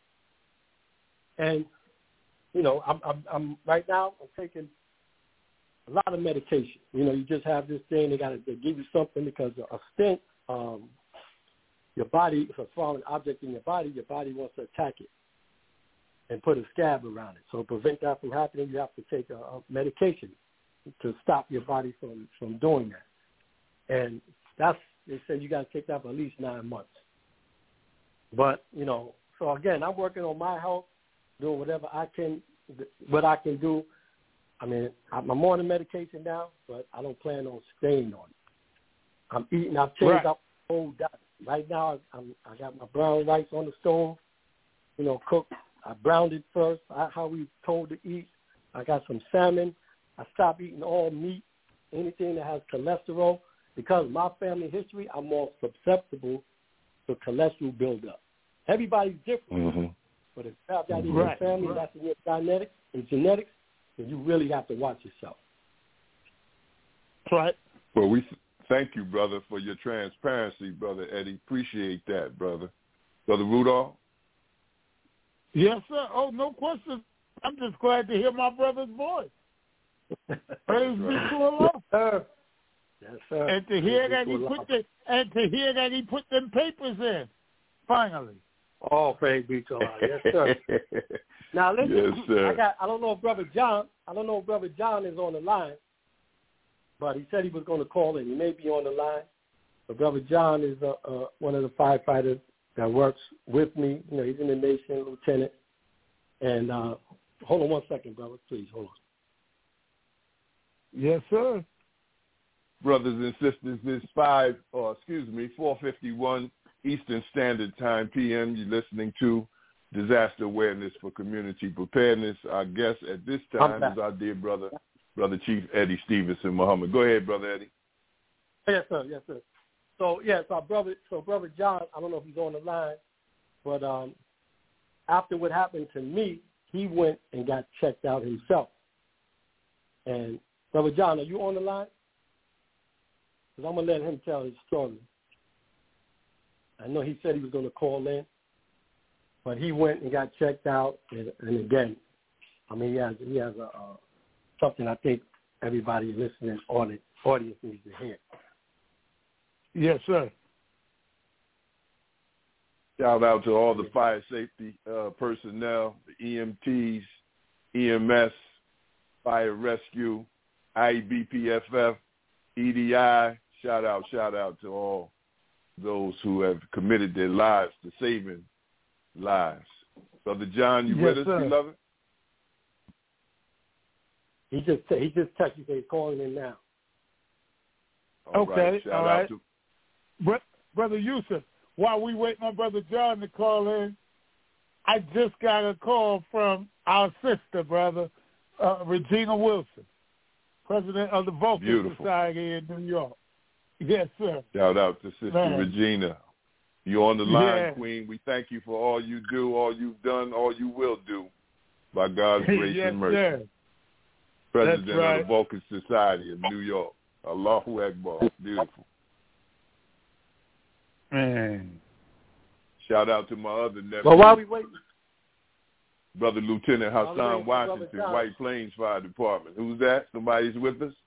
And you know, I'm I'm, I'm right now. I'm taking a lot of medication. You know, you just have this thing. They got to give you something because a stent. Um, Your body, if a foreign object in your body, your body wants to attack it and put a scab around it. So to prevent that from happening, you have to take a, a medication to stop your body from, from doing that. And that's, they said you got to take that for at least nine months. But, you know, so again, I'm working on my health, doing whatever I can, what I can do. I mean, I'm on the medication now, but I don't plan on staying on it. I'm eating, I've changed Right. up the whole diet. Right now, I'm, I got my brown rice on the stove, you know, cooked. I browned it first, I, how we told to eat. I got some salmon. I stopped eating all meat, anything that has cholesterol. Because of my family history, I'm more susceptible to cholesterol buildup. Everybody's different. Mm-hmm. But if you have that in Right. your family, that's in your genetics, and genetics, then you really have to watch yourself. Right. Well, we thank you, brother, for your transparency, Brother Eddie. Appreciate that, brother. Brother Rudolph? Yes, sir. Oh, no question I'm just glad to hear my brother's voice. Praise be to Allah. Yes, sir. Yes, sir. And to hear that he put the and to hear that he put them papers in, finally. Oh, praise be to Allah. Yes, sir. Now listen, yes, sir. I got. I don't know if Brother John. I don't know if Brother John is on the line, but he said he was going to call in. He may be on the line. But Brother John is uh, uh, one of the firefighters that works with me. You know, he's in the Nation, lieutenant. And uh, hold on one second, brother. Please, hold on. Yes, sir. Brothers and sisters, it's five, or excuse me, four fifty-one Eastern Standard Time, P M. You're listening to Disaster Awareness for Community Preparedness. Our guest at this time is our dear brother, Brother Chief Eddie Stevenson Muhammad. Go ahead, Brother Eddie. Yes, sir. Yes, sir. So, yes, our brother, so Brother John, I don't know if he's on the line, but um, after what happened to me, he went and got checked out himself. And, Brother John, are you on the line? Because I'm going to let him tell his story. I know he said he was going to call in, but he went and got checked out. And, and again, I mean, he has, he has a, uh, something I think everybody listening on the audience needs to hear. Yes, sir. Shout out to all the fire safety uh, personnel, the E M Ts, E M S, fire rescue, I B P F F, E D I. Shout out, shout out to all those who have committed their lives to saving lives. Brother John, you yes, with us, sir. beloved? He just he just texted me, he's calling in now. All okay, right. Shout all out right. to Br- Brother Yusuf, while we wait on Brother John to call in, I just got a call from our sister, brother, uh, Regina Wilson, president of the Vocal Beautiful. Society in New York. Yes, sir. Shout out to Sister Man. Regina. You're on the line, Yeah. Queen. We thank you for all you do, all you've done, all you will do, by God's grace yes, and mercy. Sir. President That's right. of the Vocal Society of New York. Allahu Akbar. Beautiful. Man. Shout out to my other nephew, Well, while we wait, Brother Lieutenant While we Hassan wait for Brother Washington, John. White Plains Fire Department. Who's that? Somebody's with us?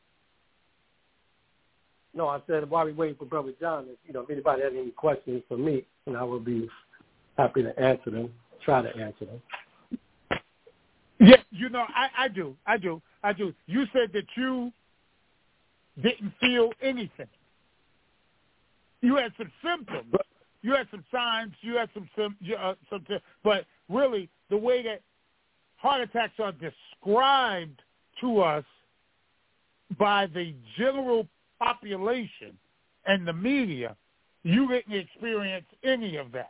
no, I said while we waiting for Brother John, if, you know, if anybody has any questions for me, you know, I will be happy to answer them, try to answer them. Yeah, you know, I, I do, I do, I do. You said that you didn't feel anything. You had some symptoms. You had some signs. You had some sim, uh, some, but really, the way that heart attacks are described to us by the general population and the media, you didn't experience any of that.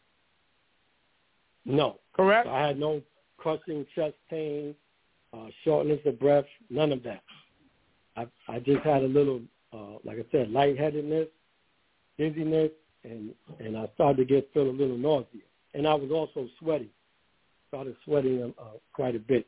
No. Correct? I had no crushing chest pain, uh, shortness of breath, none of that. I, I just had a little, uh, like I said, lightheadedness, dizziness, and, and I started to get feel a little nausea. And I was also sweating. Started sweating uh, quite a bit.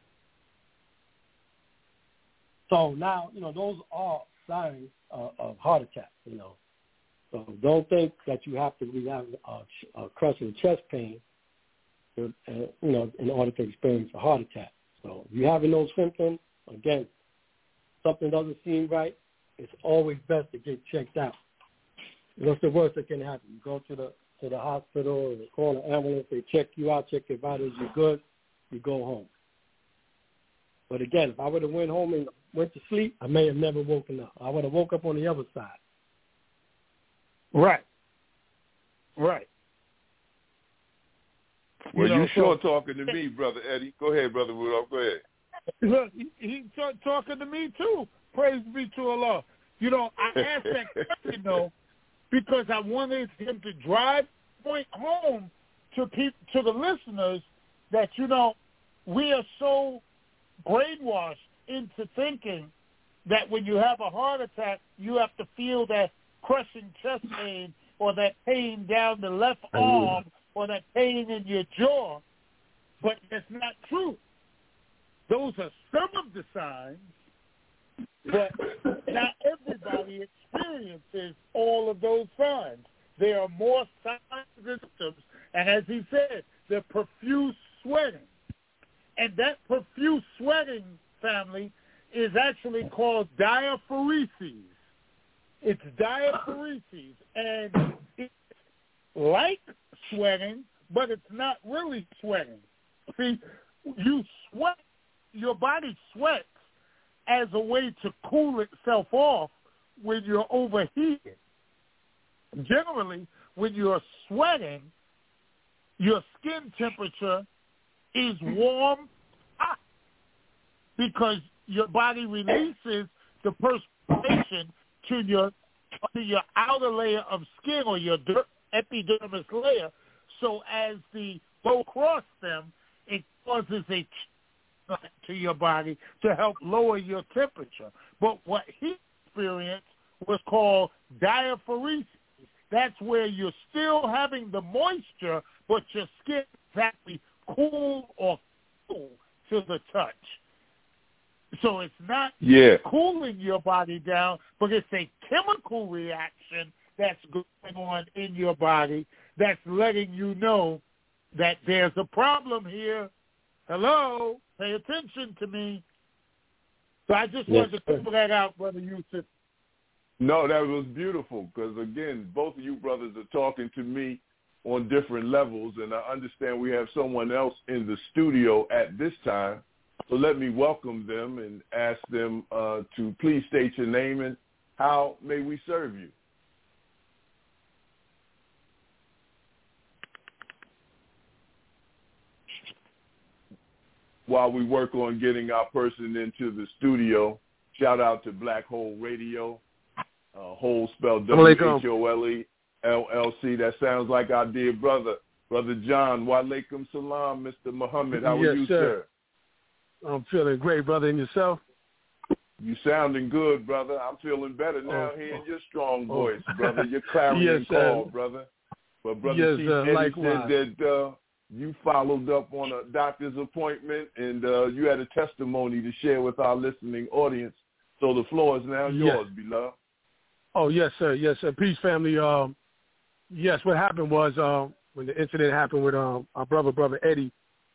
So now, you know, those are signs uh, of heart attack, you know. So don't think that you have to be having a, a crushing chest pain, to, uh, you know, in order to experience a heart attack. So if you're having those symptoms, again, something doesn't seem right, it's always best to get checked out. What's the worst that can happen? You go to the to the hospital or call an ambulance, they check you out, check your vitals, you're good, you go home. But again, if I would have went home and went to sleep, I may have never woken up. I would have woke up on the other side. Right. Right. Well, You know, you sure so- talking to me, Brother Eddie. Go ahead, Brother Rudolph. Go ahead. Look, he, he t- talking to me too. Praise be to Allah. You know, I asked that question though because I wanted him to drive point home to peop- to the listeners that, you know, we are so brainwashed into thinking that when you have a heart attack, you have to feel that crushing chest pain or that pain down the left arm or that pain in your jaw, but that's not true. Those are some of the signs, but not everybody experiences all of those signs. There are more signs and symptoms, and as he said, the profuse sweating. And that profuse sweating, family, is actually called diaphoresis. It's diaphoresis, and it's like sweating, but it's not really sweating. See, you sweat, your body sweats as a way to cool itself off when you're overheated. Generally, when you're sweating, your skin temperature is warm, hot, because your body releases the perspiration to your to your outer layer of skin or your epidermis layer. So as the go across them, it causes a to your body to help lower your temperature. But what he experienced was called diaphoresis. That's where you're still having the moisture, but your skin is exactly cool or cool to the touch. So it's not yeah. cooling your body down, but it's a chemical reaction that's going on in your body that's letting you know that there's a problem here. Hello, pay attention to me. So I just Yes, wanted to throw that out, Brother Yusuf. No, that was beautiful because, again, both of you brothers are talking to me on different levels, and I understand we have someone else in the studio at this time. So let me welcome them and ask them uh, to please state your name and how may we serve you. While we work on getting our person into the studio, shout out to Black Hole Radio, uh, Hole spelled W H O L E L L C. That sounds like our dear brother, Brother John. Wa alaikum salam, Mister Muhammad. How yes, are you, sir? sir? I'm feeling great, brother. And yourself? You sounding good, brother. I'm feeling better now oh, hearing oh, your strong oh. voice, brother. Your clarion yes, call, sir. brother. But Brother yes, Chief uh, Eddie likewise. said that uh, you followed up on a doctor's appointment and uh, you had a testimony to share with our listening audience. So the floor is now yes. yours, beloved. Oh, yes, sir. Yes, sir. Peace, family. Um, yes, what happened was uh, when the incident happened with um, our brother, Brother Eddie,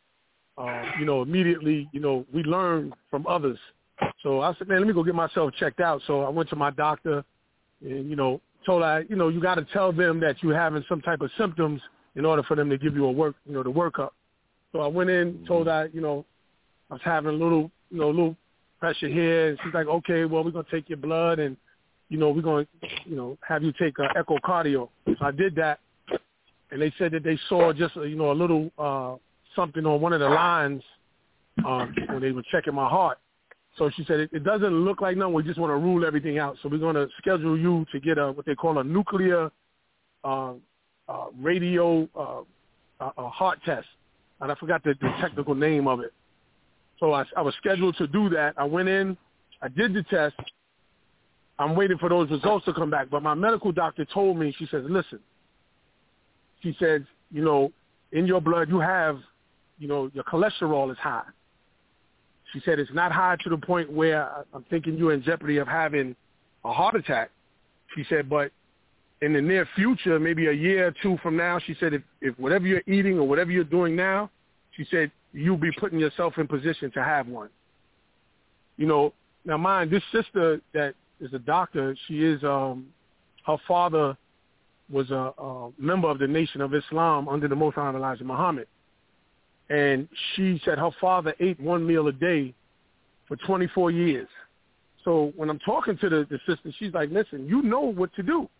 uh, you know, immediately, you know, we learned from others. So I said, man, let me go get myself checked out. So I went to my doctor and, you know, told her, you know, you got to tell them that you're having some type of symptoms in order for them to give you a work, you know, the workup. So I went in, told her, you know, I was having a little, you know, a little pressure here. And she's like, okay, well, we're going to take your blood and, you know, we're going to, you know, have you take uh, echocardio. So I did that. And they said that they saw just, you know, a little uh, something on one of the lines um, when they were checking my heart. So she said, it, it doesn't look like nothing. We just want to rule everything out. So we're going to schedule you to get a what they call a nuclear uh, uh, radio uh, uh, a heart test. And I forgot the, the technical name of it. So I, I was scheduled to do that. I went in. I did the test. I'm waiting for those results to come back. But my medical doctor told me, she says, listen, she said, you know, in your blood you have, you know, your cholesterol is high. She said it's not high to the point where I'm thinking you're in jeopardy of having a heart attack. She said, but in the near future, maybe a year or two from now, she said, if, if whatever you're eating or whatever you're doing now, she said, you'll be putting yourself in position to have one. You know, now mind, this sister that is a doctor, she is, um, her father was a, a member of the Nation of Islam under the Most High Elijah Muhammad. And she said her father ate one meal a day for twenty-four years. So when I'm talking to the, the sister, she's like, listen, you know what to do.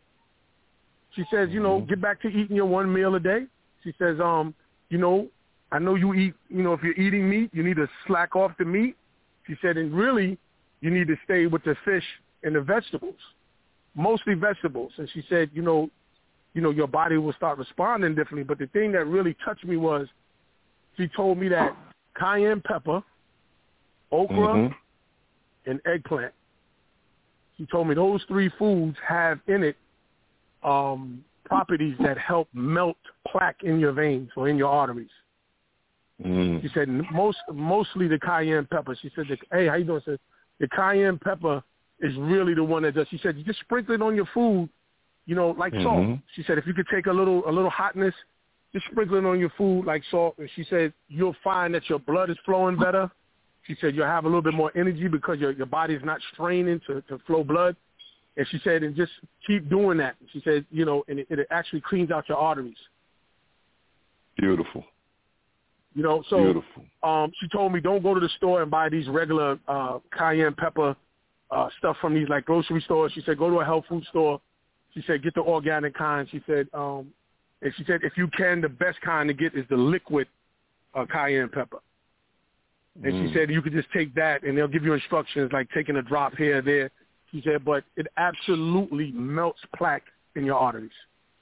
She says, you know, get back to eating your one meal a day. She says, um, you know, I know you eat, you know, if you're eating meat, you need to slack off the meat. She said, and really, you need to stay with the fish and the vegetables, mostly vegetables. And she said, you know, you know, your body will start responding differently. But the thing that really touched me was she told me that cayenne pepper, okra, mm-hmm. and eggplant. She told me those three foods have in it um, properties that help melt plaque in your veins or in your arteries. Mm. She said most, mostly the cayenne pepper. She said, hey, how you doing? She said, the cayenne pepper is really the one that does. She said, you just sprinkle it on your food, you know, like mm-hmm. salt. She said, if you could take a little, a little hotness just sprinkle it on your food like salt. And she said, you'll find that your blood is flowing better. She said, you'll have a little bit more energy because your, your body's not straining to, to flow blood. And she said, and just keep doing that. She said, you know, and it, it actually cleans out your arteries. Beautiful. You know, so Beautiful. Um, she told me don't go to the store and buy these regular uh, cayenne pepper uh, stuff from these like grocery stores. She said go to a health food store. She said get the organic kind. She said, um, and she said if you can, the best kind to get is the liquid uh, cayenne pepper. And mm. she said you could just take that and they'll give you instructions like taking a drop here or there. She said, but it absolutely melts plaque in your arteries.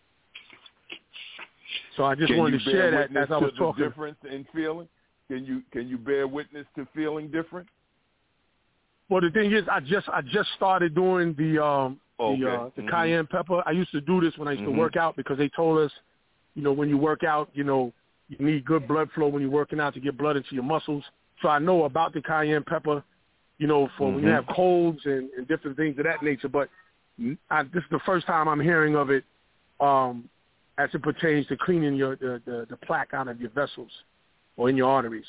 So I just can wanted to share that as I was to talking. The difference in feeling? Can you can you bear witness to feeling different? Well, the thing is, I just I just started doing the um okay. the, uh, the mm-hmm. cayenne pepper. I used to do this when I used mm-hmm. to work out because they told us, you know, when you work out, you know, you need good blood flow when you're working out to get blood into your muscles. So I know about the cayenne pepper, you know, for mm-hmm. when you have colds and, and different things of that nature. But I, this is the first time I'm hearing of it. Um, as it pertains to cleaning your the, the, the plaque out of your vessels or in your arteries.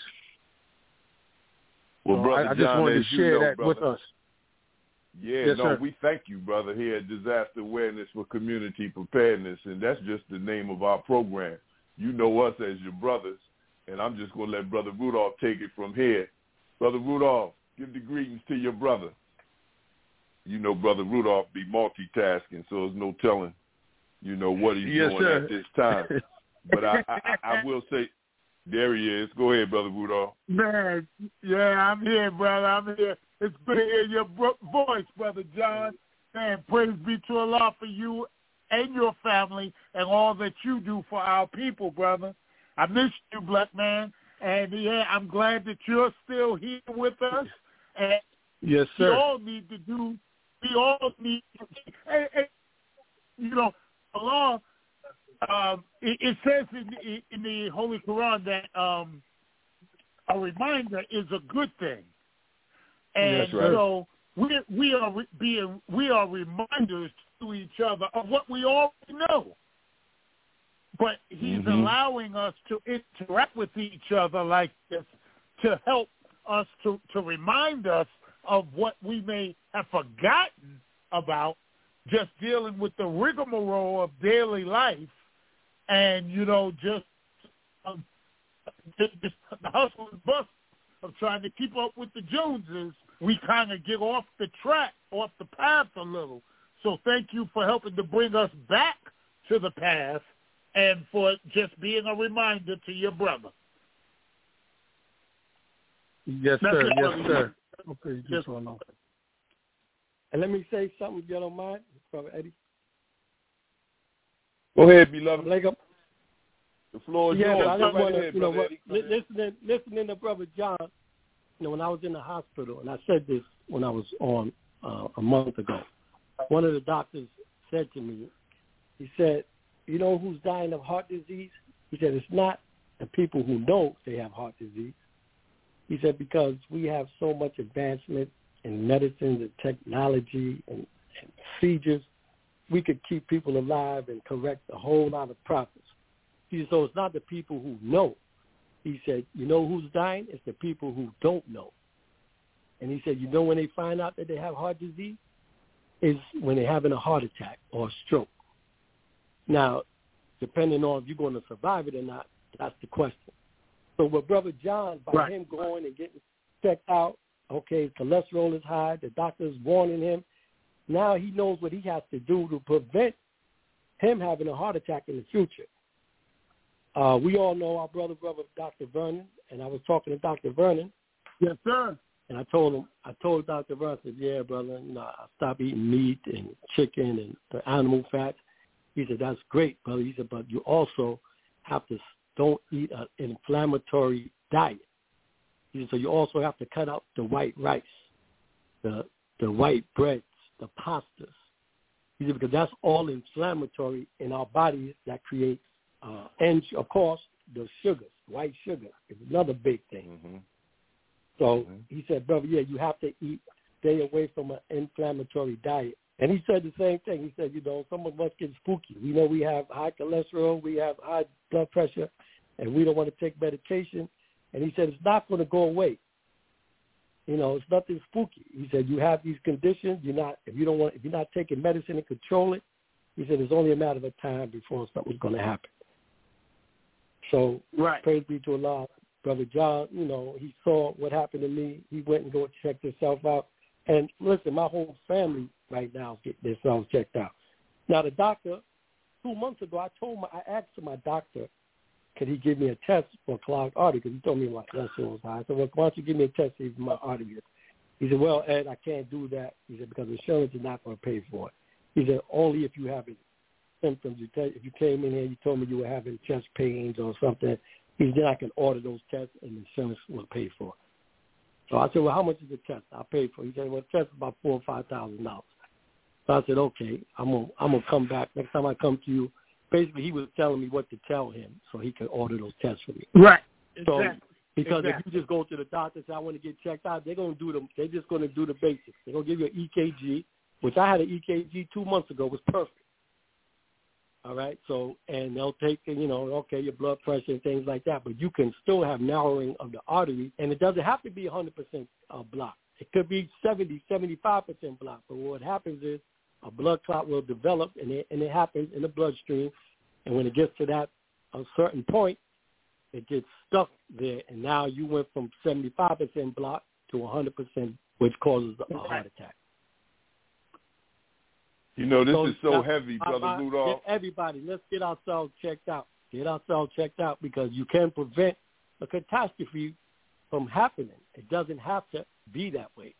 Well, so Brother I, I just John, wanted as to you share know, that brother, with us. Yeah, yes, no, sir. we thank you, brother, here at Disaster Awareness for Community Preparedness, and that's just the name of our program. You know us as your brothers, and I'm just going to let Brother Rudolph take it from here. Brother Rudolph, give the greetings to your brother. You know Brother Rudolph be multitasking, so there's no telling, you know, what he's yes, doing sir. at this time. But I, I, I will say, there he is. Go ahead, Brother Rudolph. Man, yeah, I'm here, brother. I'm here. It's good to hear your bro- voice, Brother John. Man, praise be to Allah for you and your family and all that you do for our people, brother. I miss you, black man. And, yeah, I'm glad that you're still here with us. And yes, sir. we all need to do, we all need to, and, and, you know, Allah, um, it, it says in, in the Holy Quran that um, a reminder is a good thing, and That's right. so we we are being we are reminders to each other of what we already know. But He's mm-hmm. allowing us to interact with each other like this to help us to to remind us of what we may have forgotten about. Just dealing with the rigmarole of daily life, and you know, just, um, just, just the hustle and bustle of trying to keep up with the Joneses, we kind of get off the track, off the path a little. So thank you for helping to bring us back to the path, and for just being a reminder to your brother. Yes, That's sir. it, Yes, brother. sir. Okay, Yes. just one more. And let me say something, if you don't mind, Brother Eddie. Go ahead, beloved. Like a, The floor is yeah, yours. but I just Go right want to, ahead, you know, Brother what, Eddie. li- listening, listening to Brother John, you know, when I was in the hospital, and I said this when I was on uh, a month ago, one of the doctors said to me, he said, you know who's dying of heart disease? He said, it's not the people who know they have heart disease. He said, because we have so much advancement in medicine and technology and, and procedures, we could keep people alive and correct a whole lot of problems. He said, so it's not the people who know. He said, you know who's dying? It's the people who don't know. And he said, you know when they find out that they have heart disease? Is when they're having a heart attack or a stroke. Now, depending on if you're going to survive it or not, that's the question. So with Brother John, by Right. him going and getting checked out, okay, cholesterol is high, the doctor's warning him, now he knows what he has to do to prevent him having a heart attack in the future. Uh, we all know our brother, brother, Doctor Vernon, and I was talking to Doctor Vernon. Yes, sir. And I told him, I told Doctor Vernon, I said, yeah, brother, you know, I stopped eating meat and chicken and the animal fats. He said, that's great, brother. He said, but you also have to don't eat an inflammatory diet. He said, so you also have to cut out the white rice, the the white breads, the pastas. He said, because that's all inflammatory in our bodies that creates, uh, and of course, the sugars, white sugar is another big thing. Mm-hmm. So mm-hmm. he said, brother, yeah, you have to eat, stay away from an inflammatory diet And he said the same thing. He said, you know, some of us get spooky. We know we have high cholesterol, we have high blood pressure, and we don't want to take medication. And he said, it's not going to go away. You know, it's nothing spooky. He said, you have these conditions. You're not, if you don't want, if you're not taking medicine and control it, he said, it's only a matter of time before something's going to happen. So, right. Praise be to Allah. Brother John, you know, he saw what happened to me. He went and go and checked himself out. And listen, my whole family right now is getting themselves checked out. Now, the doctor, two months ago, I told my, I asked my doctor, could he give me a test for clogged artery? Because he told me my cholesterol was high. I said, well, why don't you give me a test to see if my artery is. He said, well, Ed, I can't do that. He said, because insurance is not going to pay for it. He said, only if you have symptoms. You tell, if you came in here, you told me you were having chest pains or something, he said, I can order those tests and insurance will pay for it. So I said, well, how much is the test? I paid for it. He said, well, the test is about four or five thousand dollars. So I said, okay, I'm gonna I'm gonna come back next time I come to you. Basically, he was telling me what to tell him so he could order those tests for me. Right. So exactly. because exactly. if you just go to the doctor and say I want to get checked out, they're gonna do them. They're just gonna do the basics. They're gonna give you an E K G, which I had an E K G two months ago. It was perfect. All right, so, and they'll take, you know, okay, your blood pressure and things like that, but you can still have narrowing of the artery, and it doesn't have to be one hundred percent uh, blocked. It could be seventy, seventy-five percent blocked, but what happens is a blood clot will develop, and it, and it happens in the bloodstream, and when it gets to that a certain point, it gets stuck there, and now you went from seventy-five percent blocked to one hundred percent, which causes a heart attack. You know, this so, is so uh, heavy, Brother uh, Rudolph. Everybody, let's get ourselves checked out. Get ourselves checked out because you can prevent a catastrophe from happening. It doesn't have to be that way.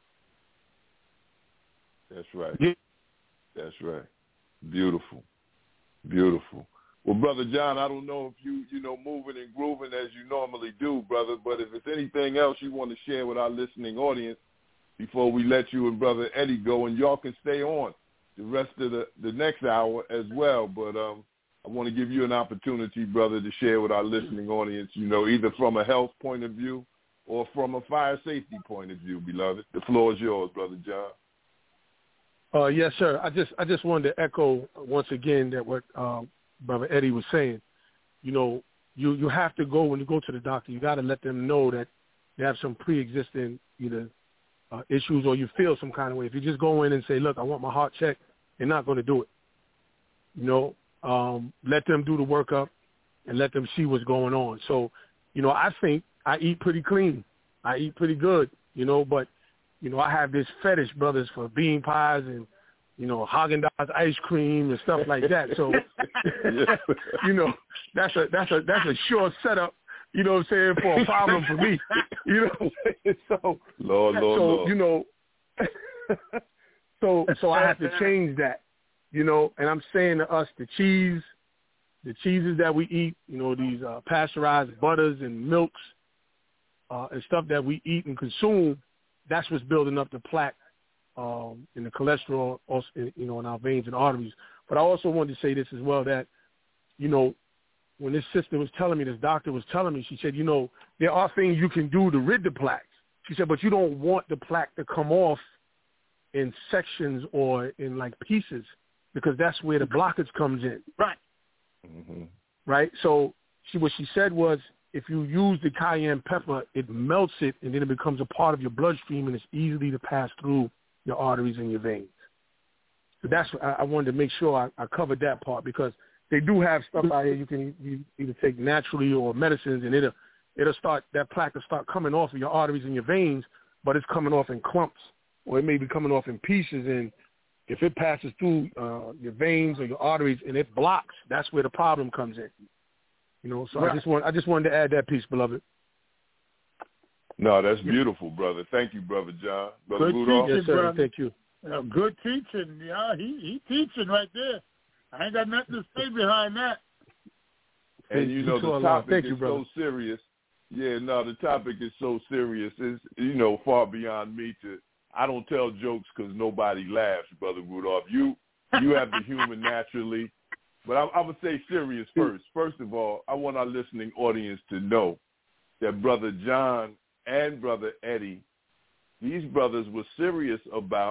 That's right. Yeah. That's right. Beautiful. Beautiful. Well, Brother John, I don't know if you, you know, moving and grooving as you normally do, brother, but if there's anything else you want to share with our listening audience before we let you and Brother Eddie go, and y'all can stay on the rest of the, the next hour as well. But um, I want to give you an opportunity, brother, to share with our listening audience, you know, either from a health point of view or from a fire safety point of view, beloved. The floor is yours, Brother John. Uh, yes, sir. I just I just wanted to echo once again that what um, Brother Eddie was saying. You know, you, you have to go, when you go to the doctor, you got to let them know that you have some pre-existing either uh, issues or you feel some kind of way. If you just go in and say, look, I want my heart checked, they're not going to do it. You know, um, let them do the workup and let them see what's going on. So, you know, I think I eat pretty clean. I eat pretty good, you know, but, you know, I have this fetish, brothers, for bean pies and, you know, Haagen-Dazs ice cream and stuff like that. So, you know, that's a that's a that's a sure setup, you know what I'm saying, for a problem for me. You know, so Lord, Lord, so Lord. you know, so so I have to change that, you know. And I'm saying to us, the cheese, the cheeses that we eat, you know, these uh, pasteurized butters and milks uh, and stuff that we eat and consume, that's what's building up the plaque um, and the cholesterol, also, you know, in our veins and arteries. But I also wanted to say this as well, that, you know, when this sister was telling me, this doctor was telling me, she said, you know, there are things you can do to rid the plaques. She said, but you don't want the plaque to come off in sections or in like pieces, because that's where the blockage comes in. Right. Mm-hmm. Right. So she, what she said was, if you use the cayenne pepper, it melts it, and then it becomes a part of your bloodstream, and it's easily to pass through your arteries and your veins. So that's what I, I wanted to make sure I, I covered that part, because they do have stuff out here you can you either take naturally or medicines, and it'll it'll start, that plaque will start coming off of your arteries and your veins, but it's coming off in clumps, or it may be coming off in pieces. And if it passes through uh, your veins or your arteries and it blocks, that's where the problem comes in. You know, so right. I just want I just wanted to add that piece, beloved. No, that's beautiful, brother. Thank you, Brother John. Brother Good Rudolph. teaching, Yes, sir. brother. Thank you. Uh, good teaching. Yeah, he he teaching right there. I ain't got nothing to say behind that. And you know, You the too, topic Thank is you, brother. so serious. Yeah, no, the topic is so serious. It's, you know, far beyond me to, I don't tell jokes because nobody laughs, Brother Rudolph. You you have the humor naturally. But I, I would say serious first. First of all, I want our listening audience to know that Brother John and Brother Eddie, these brothers were serious about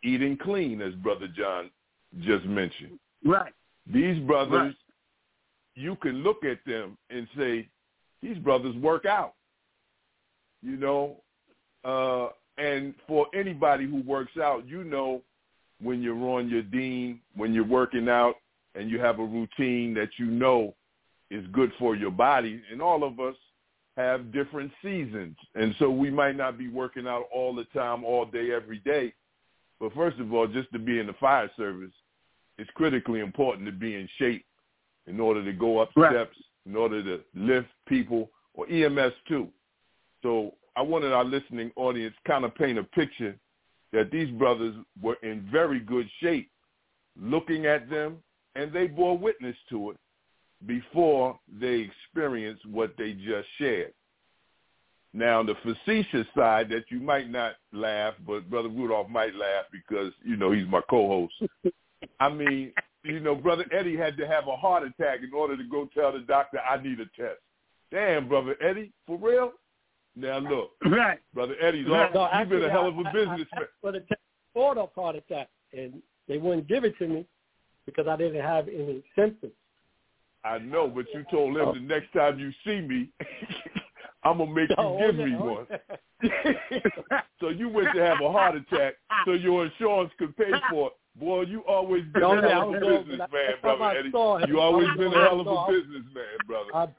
eating clean, as Brother John just mentioned. Right. These brothers, Right. you can look at them and say, these brothers work out, you know. Uh, and for anybody who works out, you know when you're on your dean, when you're working out and you have a routine that you know is good for your body. And all of us have different seasons. And so we might not be working out all the time, all day, every day. But first of all, just to be in the fire service, it's critically important to be in shape in order to go up right. steps, in order to lift people, or E M S too. So I wanted our listening audience kind of paint a picture that these brothers were in very good shape, looking at them, and they bore witness to it before they experienced what they just shared. Now, the facetious side that you might not laugh, but Brother Rudolph might laugh because, you know, he's my co-host. I mean, you know, Brother Eddie had to have a heart attack in order to go tell the doctor, I need a test. Damn, Brother Eddie, for real? Now, look, right. Brother Eddie's right. all, no, you've been a hell of a I, businessman. I, I for the test for the heart attack, and they wouldn't give it to me because I didn't have any symptoms. I know, but you told him oh. the next time you see me, I'm going to make oh, you give okay, me okay. one. So you went to have a heart attack so your insurance could pay for it. Boy, you always been no, a hell of a businessman, Brother Eddie. You always been a hell of a businessman, brother.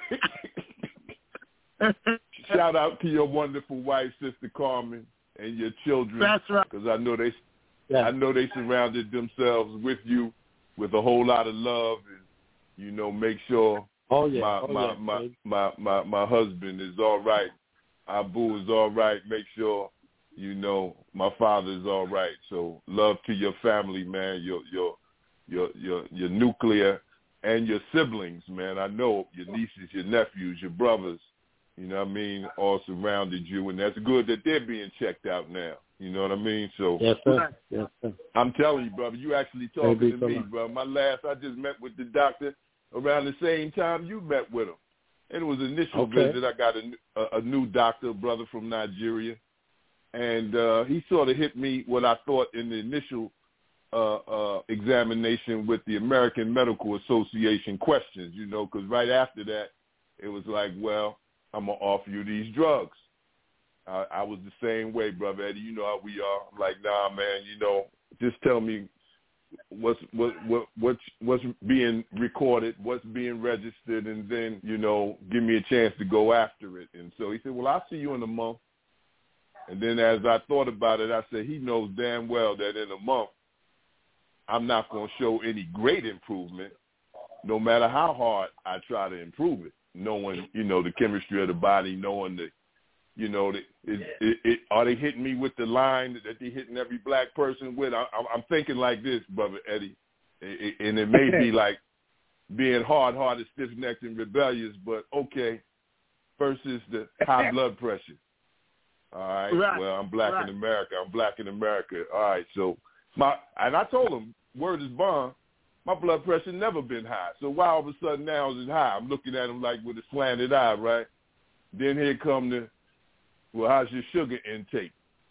Shout out to your wonderful wife, Sister Carmen, and your children. That's right. Because I know they, yeah. I know they surrounded themselves with you with a whole lot of love, and you know, make sure oh, yeah. my, oh, my, yeah. my, my, my, my husband is all right. Abu is all right. Make sure, you know, my father is all right. So love to your family, man, your your your your your nuclear and your siblings, man. I know your nieces, your nephews, your brothers, you know what I mean, all surrounded you, and that's good that they're being checked out now. You know what I mean? So yes, sir. Yes, sir. I'm telling you, brother, you actually talking to me, bro. My last, I just met with the doctor around the same time you met with him. And it was an initial okay. visit. I got a, a, a new doctor, a brother from Nigeria. And uh, he sort of hit me what I thought in the initial uh, uh, examination with the American Medical Association questions, you know, because right after that, it was like, well, I'm going to offer you these drugs. I, I was the same way, Brother Eddie. You know how we are. I'm like, nah, man, you know, just tell me what's what what what's what's being recorded, what's being registered, and then, you know, give me a chance to go after it. And so he said, well, I'll see you in a month. And then as I thought about it, I said, he knows damn well that in a month I'm not going to show any great improvement, no matter how hard I try to improve it, knowing, you know, the chemistry of the body, knowing the, you know, the, it, it, it, are they hitting me with the line that they're hitting every black person with? I, I'm thinking like this, Brother Eddie, it, and it may be like being hard-hearted, stiff-necked, and rebellious, but okay, first is the high blood pressure. All right. right. Well, I'm black right. in America. I'm black in America. All right. So my and I told him, word is bond. My blood pressure never been high. So why all of a sudden now is it high? I'm looking at him like with a slanted eye, right? Then here come the, well, how's your sugar intake?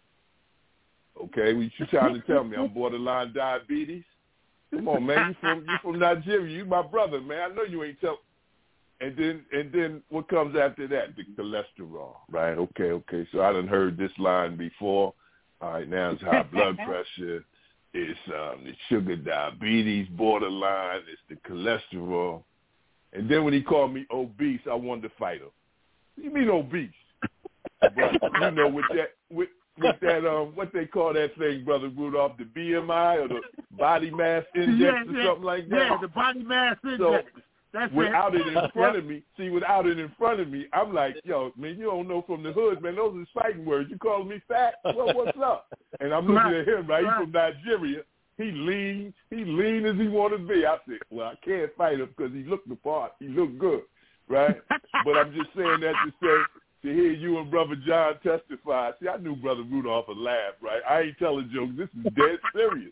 Okay, well, you trying to tell me I'm borderline diabetes? Come on, man. You from you from Nigeria? You my brother, man. I know you ain't tell. And then, and then, what comes after that? The cholesterol, right? Okay, okay. So I done heard this line before. All right, now it's high blood pressure. It's um, the sugar, diabetes, borderline. It's the cholesterol. And then when he called me obese, I wanted to fight him. What do you mean obese? But you know, with that, with with that, um, what they call that thing, Brother Rudolph, the B M I or the body mass index yeah, or yeah, something like that. Yeah, the body mass index. So, That's without it. it in front of me, see, without it in front of me, I'm like, yo, man, you don't know from the hood, man. Those are fighting words. You calling me fat? Well, what's up? And I'm looking right. at him, right? right? He's from Nigeria. He lean, he lean as he want to be. I said, well, I can't fight him because he looked the part. He looked good, right? But I'm just saying that to say, to hear you and Brother John testify. See, I knew Brother Rudolph would laugh, right? I ain't telling jokes. This is dead serious.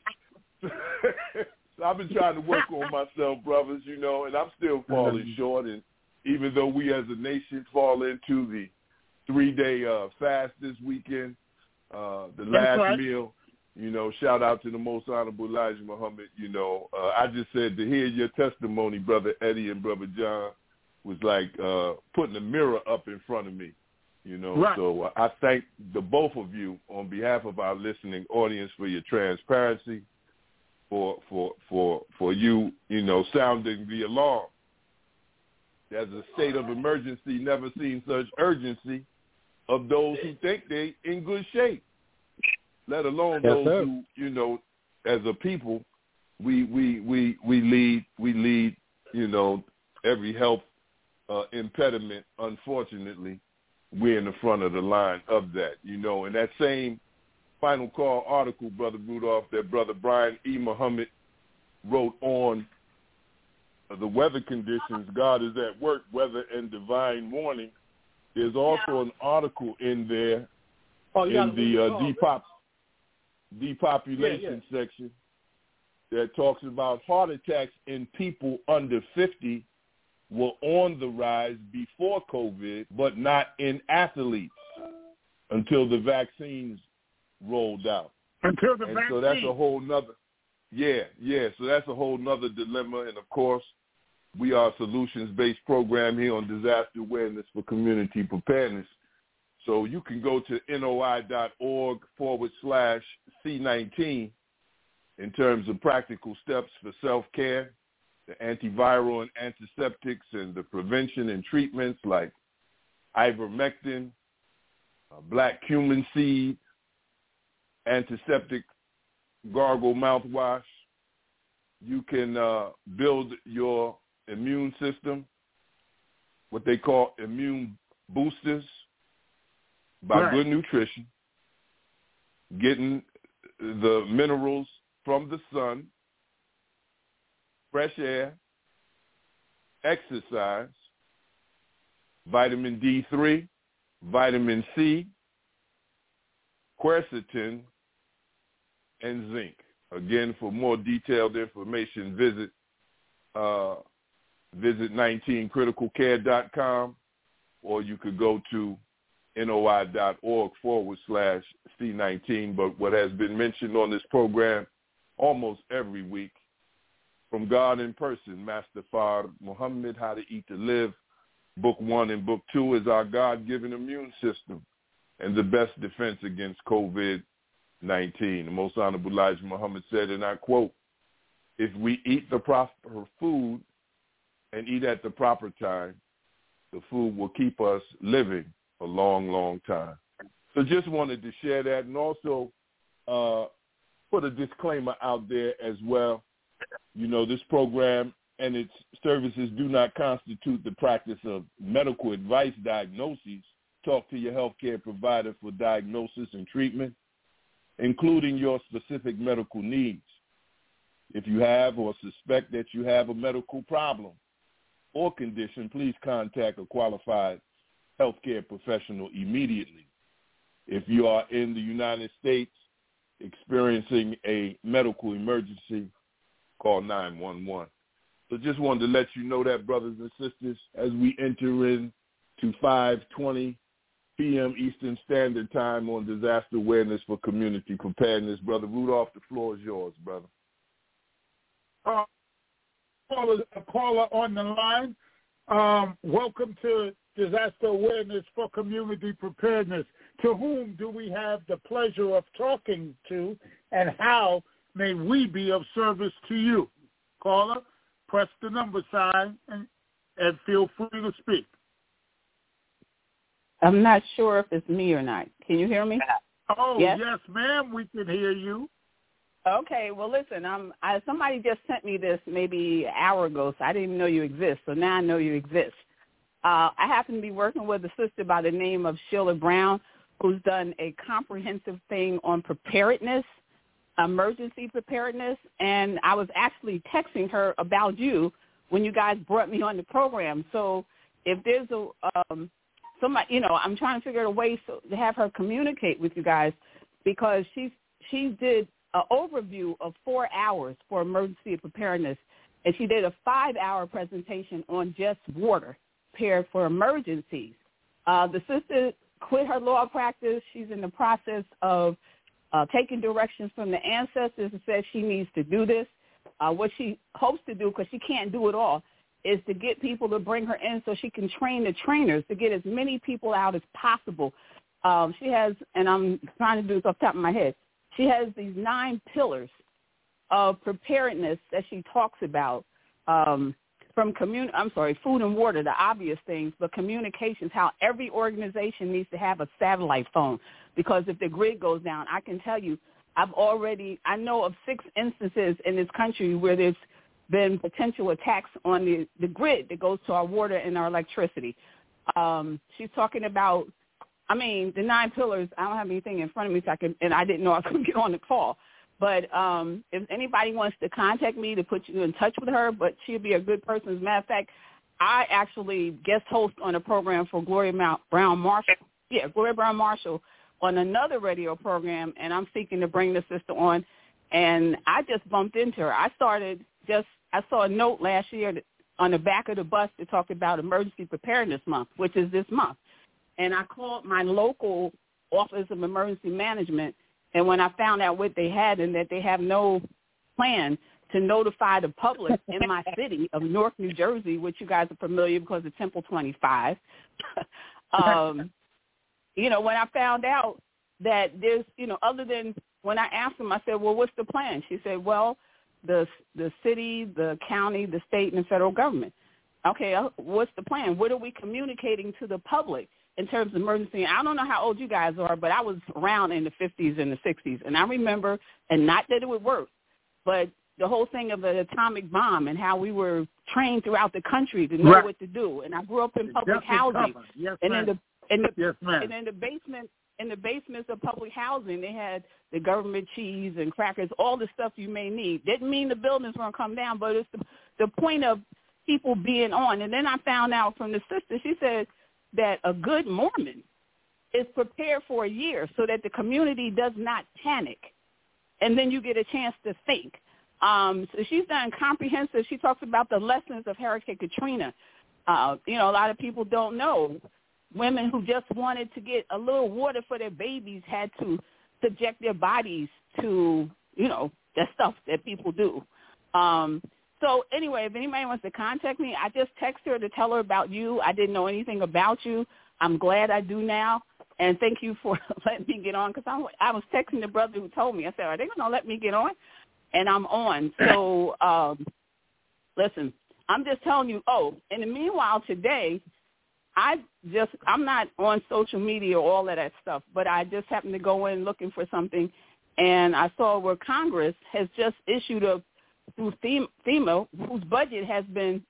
So I've been trying to work on myself, brothers, you know, and I'm still falling mm-hmm. short. And even though we as a nation fall into the three-day uh, fast this weekend, uh, the That's last right. meal You know, shout out to the Most Honorable Elijah Muhammad. You know, uh, I just said to hear your testimony, Brother Eddie and Brother John, was like uh, putting a mirror up in front of me. You know, right. So uh, I thank the both of you on behalf of our listening audience for your transparency, for for for for you, you know, sounding the alarm. There's a state of emergency, never seen such urgency of those who think they in good shape, let alone yes, those sir. who, you know, as a people, we we we we lead we lead, you know, every health uh, impediment. Unfortunately, we're in the front of the line of that, you know. And that same Final Call article, Brother Rudolph, that Brother Brian E. Muhammad wrote on the weather conditions, God is at work, weather and divine warning. There's also an article in there oh, in the uh, depop, depopulation yeah, yeah. section that talks about heart attacks in people under fifty were on the rise before COVID, but not in athletes until the vaccines rolled out. Until the and vaccine. So that's a whole nother, yeah, yeah. So that's a whole nother dilemma. And of course, we are a solutions-based program here on disaster awareness for community preparedness. So you can go to noi.org forward slash C19 in terms of practical steps for self-care, the antiviral and antiseptics, and the prevention and treatments like ivermectin, uh, black cumin seed, antiseptic gargle mouthwash. You can uh, build your immune system, what they call immune boosters, by right. good nutrition, getting the minerals from the sun, fresh air, exercise, vitamin D three, vitamin C, quercetin, and zinc. Again, for more detailed information, visit uh, visit nineteen critical care dot com, or you could go to noi.org forward slash C19. But what has been mentioned on this program almost every week, from God in person, Master Fard Muhammad, How to Eat to Live, book one and book two is our God-given immune system and the best defense against COVID nineteen. The Most Honorable Elijah Muhammad said, and I quote, if we eat the proper food and eat at the proper time, the food will keep us living a long, long time. So just wanted to share that, and also uh, put a disclaimer out there as well. You know, this program and its services do not constitute the practice of medical advice diagnoses. Talk to your healthcare provider for diagnosis and treatment, including your specific medical needs. If you have or suspect that you have a medical problem or condition, please contact a qualified healthcare professional immediately. If you are in the United States experiencing a medical emergency, call nine one one. So just wanted to let you know that, brothers and sisters, as we enter into five twenty p.m. Eastern Standard Time on Disaster Awareness for Community Preparedness. Brother Rudolph, the floor is yours, brother. Uh, caller, a caller on the line. Um, welcome to Disaster Awareness for Community Preparedness. To whom do we have the pleasure of talking to, and how may we be of service to you? Caller, press the number sign and, and feel free to speak. I'm not sure if it's me or not. Can you hear me? Oh, yes, yes ma'am, we can hear you. Okay, well, listen, um, I, somebody just sent me this maybe an hour ago, so I didn't even know you exist, so now I know you exist. Uh, I happen to be working with a sister by the name of Sheila Brown, who's done a comprehensive thing on preparedness, emergency preparedness, and I was actually texting her about you when you guys brought me on the program. So if there's a um, somebody, you know, I'm trying to figure out a way so, to have her communicate with you guys, because she she did an overview of four hours for emergency preparedness, and she did a five-hour presentation on just water prepared for emergencies. Uh, the sister quit her law practice. She's in the process of uh, taking directions from the ancestors and says she needs to do this. Uh, what she hopes to do, because she can't do it all, is to get people to bring her in so she can train the trainers to get as many people out as possible. Um, she has, and I'm trying to do this off the top of my head, she has these nine pillars of preparedness that she talks about, um, from commun- I'm sorry, food and water, the obvious things, but communications, how every organization needs to have a satellite phone, because if the grid goes down, I can tell you, I've already, I know of six instances in this country where there's been potential attacks on the, the grid that goes to our water and our electricity. Um, she's talking about, I mean, the nine pillars, I don't have anything in front of me, so I can, and I didn't know I was going to get on the call. But um, if anybody wants to contact me to put you in touch with her, but she'll be a good person. As a matter of fact, I actually guest host on a program for Gloria Brown Marshall. Yeah, Gloria Brown Marshall on another radio program, and I'm seeking to bring the sister on. And I just bumped into her. I started just, I saw a note last year that, on the back of the bus that talked about Emergency Preparedness Month, which is this month. And I called my local Office of Emergency Management, and when I found out what they had and that they have no plan to notify the public in my city of Newark, New Jersey, which you guys are familiar because of Temple twenty-five, um, you know, when I found out that there's, you know, other than when I asked them, I said, well, what's the plan? She said, well, the the city, the county, the state, and the federal government. Okay, what's the plan? What are we communicating to the public in terms of emergency? I don't know how old you guys are, but I was around in the fifties and the sixties, and I remember, and not that it would work, but the whole thing of an atomic bomb and how we were trained throughout the country to know right. what to do. And I grew up in public housing, yes, and in the in the yes, and in the basement. In the basements of public housing, they had the government cheese and crackers, all the stuff you may need. Didn't mean the buildings were going to come down, but it's the, the point of people being on. And then I found out from the sister, she said that a good Mormon is prepared for a year so that the community does not panic. And then you get a chance to think. Um, so she's done comprehensive. She talks about the lessons of Hurricane Katrina. Uh, you know, a lot of people don't know. Women who just wanted to get a little water for their babies had to subject their bodies to, you know, the stuff that people do. Um, so anyway, if anybody wants to contact me, I just text her to tell her about you. I didn't know anything about you. I'm glad I do now. And thank you for letting me get on, because I, I was texting the brother who told me. I said, are they going to let me get on? And I'm on. So um, listen, I'm just telling you, oh, in the meanwhile today, I just, I'm not on social media or all of that stuff, but I just happened to go in looking for something, and I saw where Congress has just issued a, through FEMA, whose budget has been,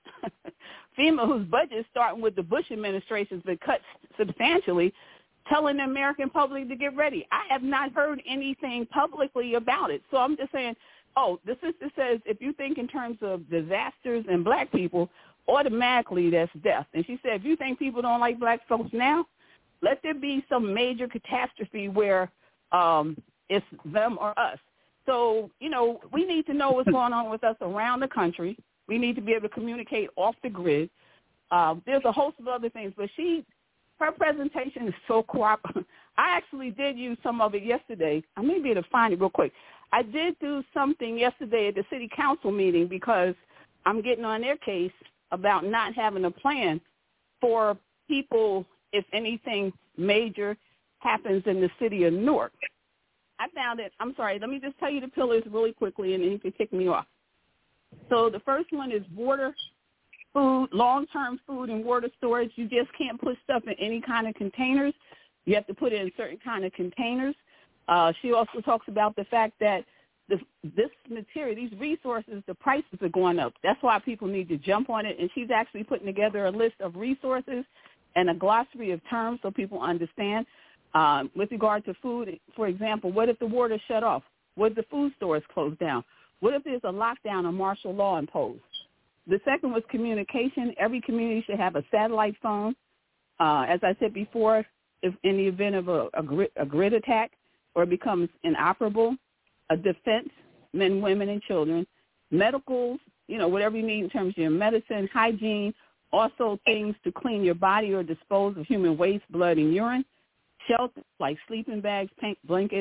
FEMA, whose budget is starting with the Bush administration, has been cut substantially, telling the American public to get ready. I have not heard anything publicly about it. So I'm just saying, oh, the sister says if you think in terms of disasters and black people, automatically that's death. And she said, if you think people don't like black folks now, let there be some major catastrophe where um, it's them or us. So, you know, we need to know what's going on with us around the country. We need to be able to communicate off the grid. Uh, there's a host of other things, but she, her presentation is so cooperative. I actually did use some of it yesterday. I may be able to find it real quick. I did do something yesterday at the city council meeting because I'm getting on their case about not having a plan for people if anything major happens in the city of Newark. I found it, I'm sorry, let me just tell you the pillars really quickly and then you can kick me off. So the first one is water, food, long-term food and water storage. You just can't put stuff in any kind of containers. You have to put it in certain kind of containers. Uh, she also talks about the fact that This, this material, these resources, the prices are going up. That's why people need to jump on it. And she's actually putting together a list of resources and a glossary of terms so people understand. Um, with regard to food, for example, what if the water shut off? What if the food stores closed down? What if there's a lockdown or martial law imposed? The second was communication. Every community should have a satellite phone. Uh, as I said before, if in the event of a, a, grid, a grid attack or it becomes inoperable, a defense, men, women, and children, medicals, you know, whatever you need in terms of your medicine, hygiene, also things to clean your body or dispose of human waste, blood, and urine, shelter like sleeping bags, pink blankets,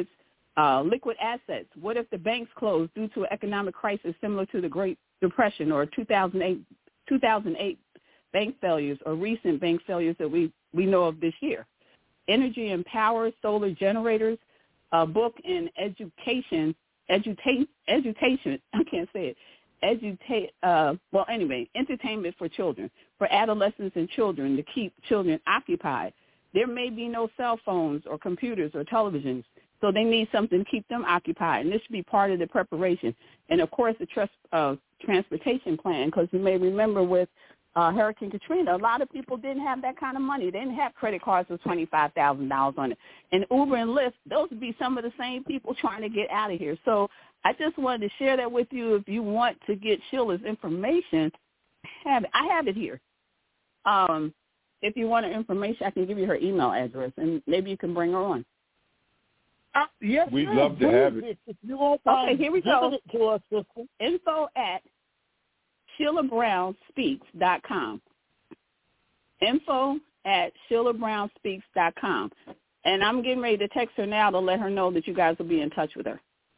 Uh, liquid assets. What if the banks close due to an economic crisis similar to the Great Depression or two thousand eight, two thousand eight bank failures or recent bank failures that we, we know of this year? Energy and power, solar generators, a book in education, education, education, I can't say it, educate, uh, well, anyway, entertainment for children, for adolescents and children to keep children occupied. There may be no cell phones or computers or televisions, so they need something to keep them occupied, and this should be part of the preparation. And, of course, the trust, uh, transportation plan, because you may remember with uh, Hurricane Katrina, a lot of people didn't have that kind of money. They didn't have credit cards with twenty-five thousand dollars on it. And Uber and Lyft, those would be some of the same people trying to get out of here. So I just wanted to share that with you. If you want to get Sheila's information, have it. I have it here. Um, if you want her information, I can give you her email address, and maybe you can bring her on. Uh, yes, We'd ma'am. love to Please, have it. If, if you won't Okay, mind here we giving go. it to us, sister. Info at Sheila Brown Speaks dot com. Info at Sheila Brown Speaks dot com. And I'm getting ready to text her now to let her know that you guys will be in touch with her.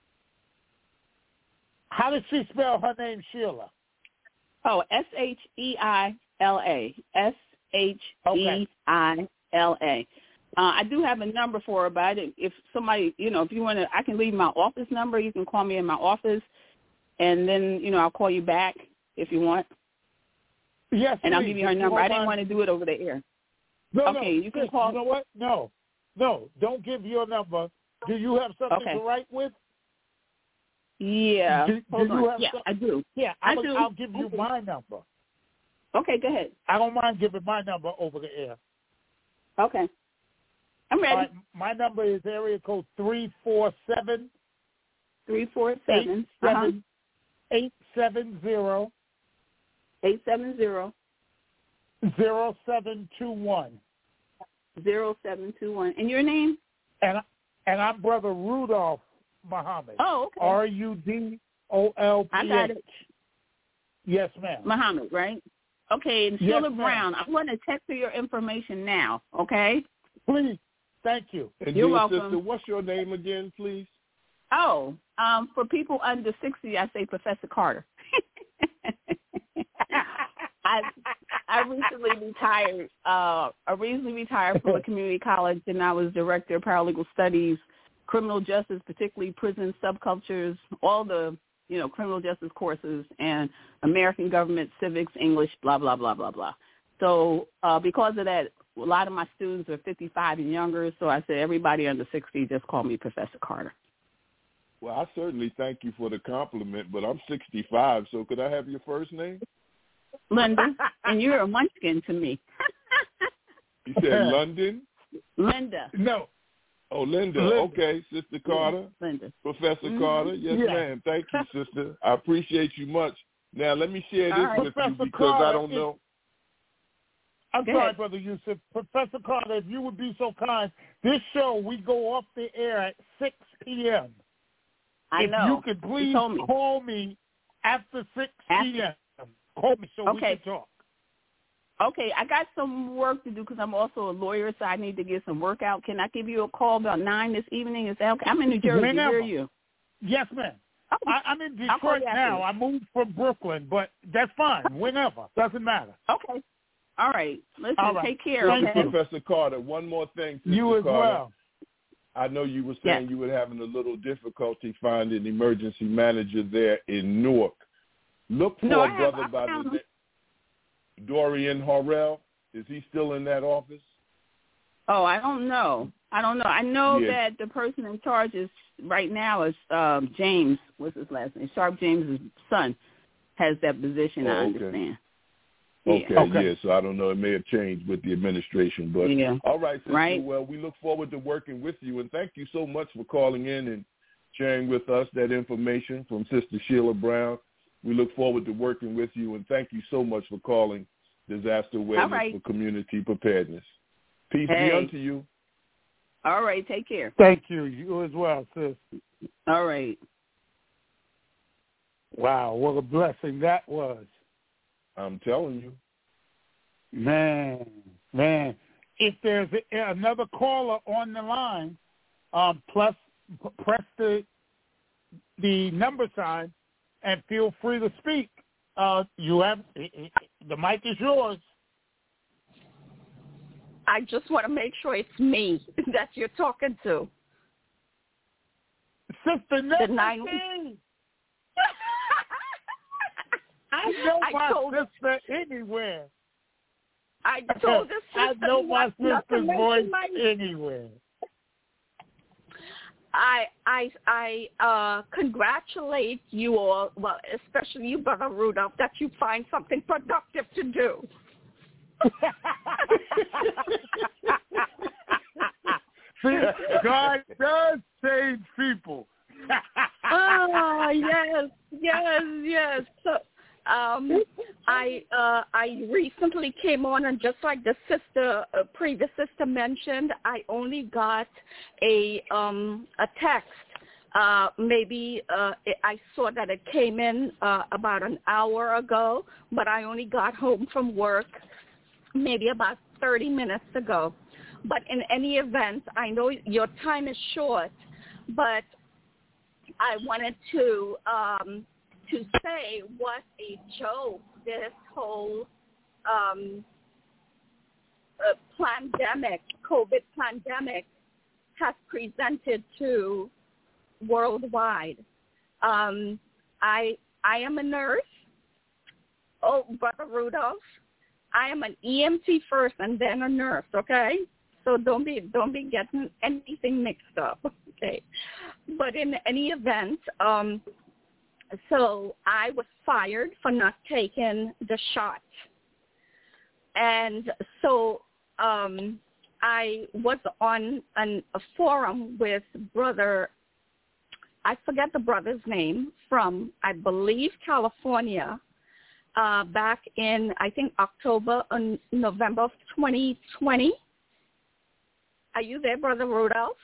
How does she spell her name, Sheila? Oh, S H E I L A. S H E I L A. Uh, I do have a number for her, but I didn't, if somebody, you know, if you want to, I can leave my office number. You can call me in my office, and then, you know, I'll call you back if you want. Yes, And please. I'll give you her If number. you I didn't mind. want to do it over the air. No, okay, no, you can sis, call. You know what? No, no, don't give your number. Do you have something Okay. to write with? Yeah. Do, Hold do on. you have Yeah, some- I do. Yeah, I I'll, do. I'll give you Okay. my number. Okay, go ahead. I don't mind giving my number over the air. Okay. I'm ready. All right, my number is area code three four seven Three four eight seven uh-huh. seven eight seven zero eight seven zero zero seven two one. zero seven two one. And your name? And and I'm Brother Rudolph Muhammad. Oh, okay. R U D O L P H. I got it. Yes, ma'am. Muhammad, right? Okay, and Yes, Sheila ma'am. Brown, I'm going to text her your information now, okay? Please. Thank you. And You're dear welcome. sister, what's your name again, please? Oh, um, for people under sixty, I say Professor Carter. I I recently retired. Uh, I recently retired from a community college, and I was director of paralegal studies, criminal justice, particularly prison subcultures, all the you know criminal justice courses, and American government, civics, English, blah blah blah blah blah. So uh, because of that, a lot of my students are fifty-five and younger. So I said, everybody under sixty, just call me Professor Carter. Well, I certainly thank you for the compliment, but I'm sixty-five, so could I have your first name? Linda, and you're a munchkin to me. You said London? Linda. No. Oh, Linda. Linda. Okay, Sister Carter. Linda. Professor Mhm. Carter. Yes, Yeah. ma'am. Thank you, sister. I appreciate you much. Now, let me share this All right. with Professor you because Carter, I don't if- know. I'm Go sorry, ahead. Brother Yusuf. Professor Carter, if you would be so kind, this show, we go off the air at six p.m. I if know. you could You please told me. call me after six p.m. Call me so we Okay. can talk. Okay, I got some work to do because I'm also a lawyer, so I need to get some work out. Can I give you a call about nine this evening? Is that okay? I'm in New Jersey. Whenever. Where are you? Yes, ma'am. Okay. I, I'm in I'll call Detroit you now. afterwards. I moved from Brooklyn, but that's fine. Whenever. Doesn't matter. Okay. All right. Listen, All right. take care, Thank okay? you. Professor Carter, one more thing, Sister You as Carter. well. I know you were saying Yes. you were having a little difficulty finding an emergency manager there in Newark. Look for No, a I have- brother I by found the him. name Dorian Harrell. Is he still in that office? Oh, I don't know. I don't know. I know Yeah. that the person in charge is right now is um, James. What's his last name? Sharp James's son has that position. Oh, I okay. understand. Okay, Yeah. Okay. yeah. So I don't know. It may have changed with the administration, but Yeah. all right, sister. Right. Well, we look forward to working with you, and thank you so much for calling in and sharing with us that information from Sister Sheila Brown. We look forward to working with you, and thank you so much for calling Disaster Awareness right. for Community Preparedness. Peace Hey. be unto you. All right. Take care. Thank you. You as well, sis. All right. Wow, what a blessing that was. I'm telling you. Man, man. If there's a, another caller on the line, um, plus p- press the the number sign and feel free to speak. Uh, you have the mic is yours. I just want to make sure it's me that you're talking to. Sister The nine. I know I my told, sister anywhere. I told the sister I know my not, not to sister's mention voice my, anywhere. I I I uh, congratulate you all, well, especially you, Brother Rudolph, that you find something productive to do. See, God does change people. Oh yes, yes, yes. So, um, I uh, I recently came on, and just like the sister, uh, previous sister mentioned, I only got a um a text. Uh, maybe uh, I saw that it came in uh, about an hour ago, but I only got home from work maybe about thirty minutes ago. But in any event, I know your time is short, but I wanted to um, to say what a joke this whole um, uh, pandemic, COVID pandemic, has presented to worldwide. Um, I I am a nurse. Oh, Brother Rudolph, I am an E M T first and then a nurse. Okay. So don't be don't be getting anything mixed up, okay? But in any event, um, so I was fired for not taking the shot, and so um, I was on an, a forum with brother. I forget the brother's name from, I believe, California, uh, back in I think October and November of twenty twenty. Are you there, Brother Rudolph?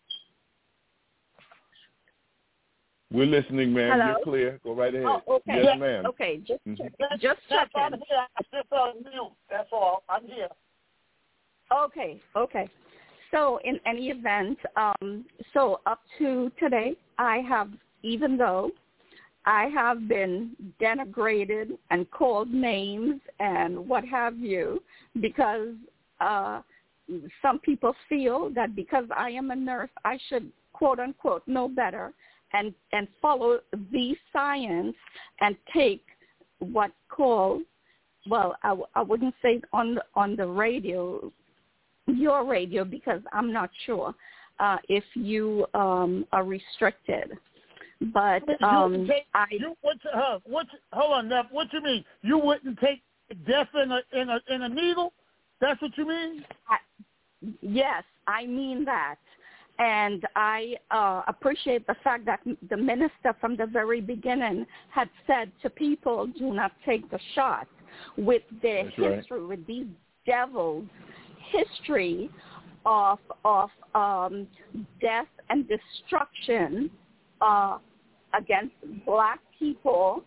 We're listening, ma'am. Hello? You're clear. Go right ahead. Oh, okay. Yes, ma'am. Okay, just mm-hmm. just That's checking. I'm here. I just on mute. That's all. I'm here. Okay, okay. So in any event, um, so up to today, I have, even though I have been denigrated and called names and what have you, because uh, some people feel that because I am a nurse, I should, quote unquote, know better and, and follow the science and take what called, well, I, I wouldn't say on the, on the radio, your radio, because I'm not sure uh, if you um, are restricted. But um, take, I you, what, uh, what, hold on, Neff, what you mean? You wouldn't take death in a in a in a needle? That's what you mean? I, yes, I mean that. And I uh, appreciate the fact that the minister from the very beginning had said to people, do not take the shot. With their That's history, right. With these devils' history of, of um, death and destruction uh, against black people,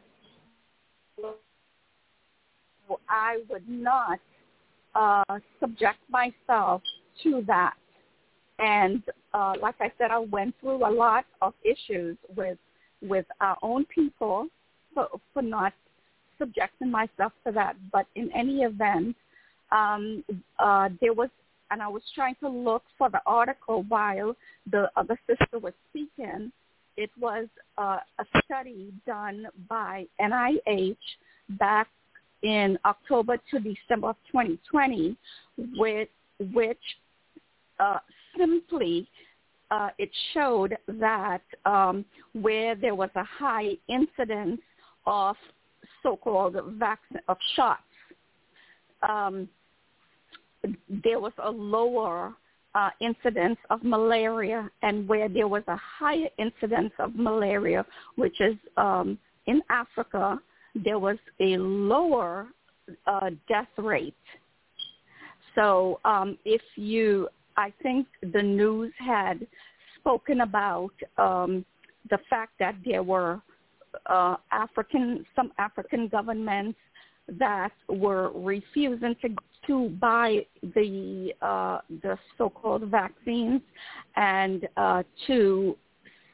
I would not uh, subject myself to that. And uh, like I said, I went through a lot of issues with with our own people for, for not subjecting myself to that. But in any event, um, uh, there was, and I was trying to look for the article while the other sister was speaking. It was uh, a study done by N I H back in October to December of twenty twenty, with which uh, simply uh, it showed that um, where there was a high incidence of so-called vaccine of shots, um, there was a lower uh, incidence of malaria, and where there was a higher incidence of malaria, which is um, in Africa, there was a lower uh, death rate. So um, if you, I think the news had spoken about um, the fact that there were uh, African, some African governments that were refusing to to buy the uh, the so-called vaccines and uh, to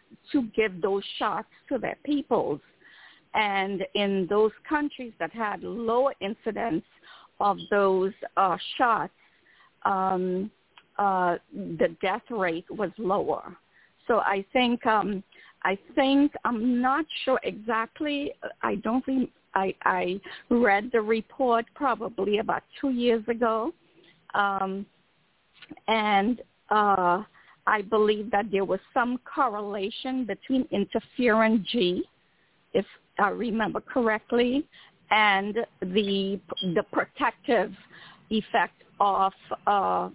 to give those shots to their peoples. And in those countries that had lower incidence of those uh, shots, um, uh, the death rate was lower. So I think um, I think I'm not sure exactly. I don't think I, I read the report probably about two years ago, um, and uh, I believe that there was some correlation between interferon G, if I remember correctly, and the the protective effect of uh,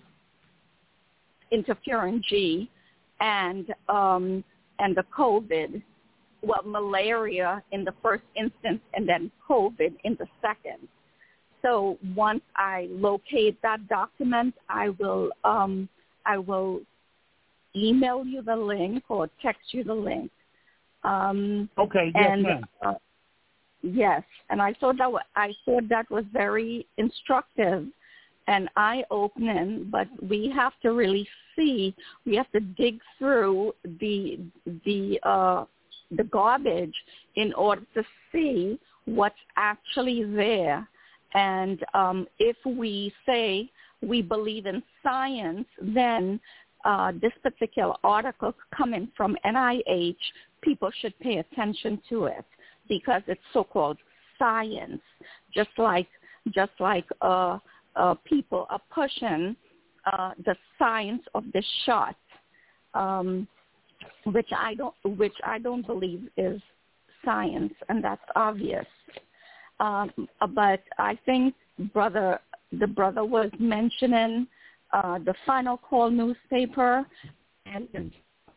interferon G and um, and the COVID, well, malaria in the first instance and then COVID in the second. So once I locate that document, I will um, I will email you the link or text you the link. Um, okay. Yes, and, ma'am. Uh, yes, and I thought that w- I thought that was very instructive and eye-opening. But we have to really see. We have to dig through the the uh, the garbage in order to see what's actually there. And um, if we say we believe in science, then uh, this particular article coming from N I H, people should pay attention to it because it's so-called science, just like just like uh, uh, people are pushing uh, the science of the shot, um, which I don't which I don't believe is science, and that's obvious. Um, but I think brother, the brother was mentioning uh, the Final Call newspaper, and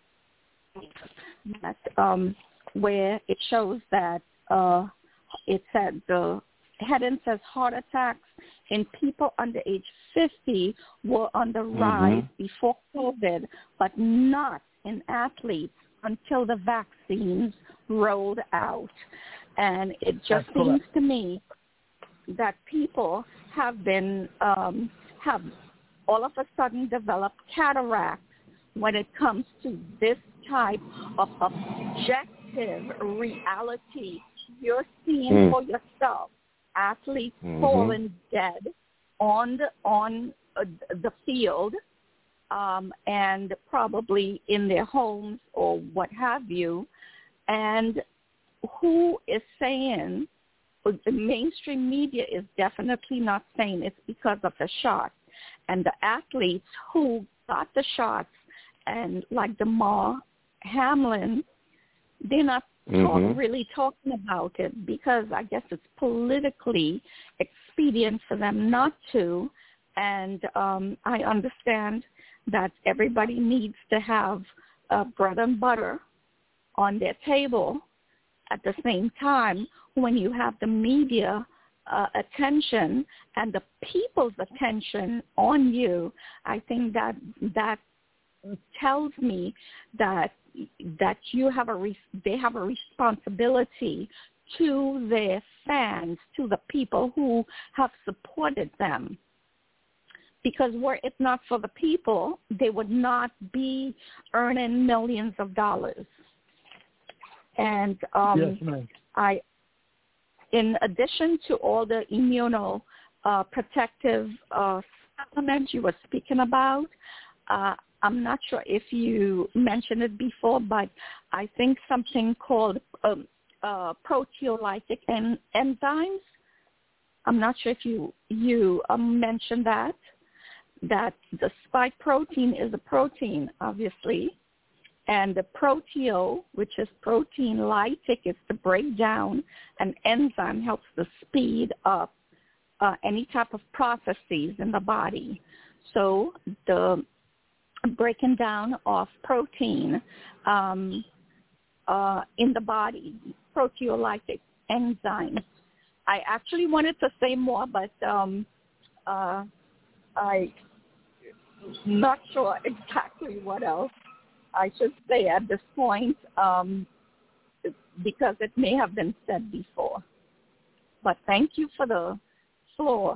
that, um, where it shows that uh, it said the heading says heart attacks in people under age fifty were on the rise mm-hmm. before COVID, but not in athletes until the vaccines rolled out. And it just That's seems correct. to me that people have been, um, have all of a sudden developed cataracts when it comes to this type of objective reality. You're seeing mm. for yourself athletes mm-hmm. falling dead on the, on uh, the field um, and probably in their homes or what have you. And who is saying, the mainstream media is definitely not saying it's because of the shot. And the athletes who got the shots, and like DeMar Hamlin, they're not mm-hmm. talk, really talking about it because I guess it's politically expedient for them not to. And um, I understand that everybody needs to have uh, bread and butter on their table. At the same time, when you have the media uh, attention and the people's attention on you, I think that that tells me that that you have a re- they have a responsibility to their fans, to the people who have supported them. Because were it not for the people, they would not be earning millions of dollars. And um, yes, ma'am. I, in addition to all the immuno uh, protective uh, supplements you were speaking about, uh, I'm not sure if you mentioned it before, but I think something called um, uh, proteolytic en- enzymes. I'm not sure if you you um, mentioned that. That the spike protein is a protein, obviously. And the proteo, which is protein lytic, is to break down. An enzyme helps to speed up uh, any type of processes in the body. So the breaking down of protein um, uh, in the body, proteolytic enzymes. I actually wanted to say more, but um, uh, I'm not sure exactly what else I should say at this point, um, because it may have been said before. But thank you for the floor.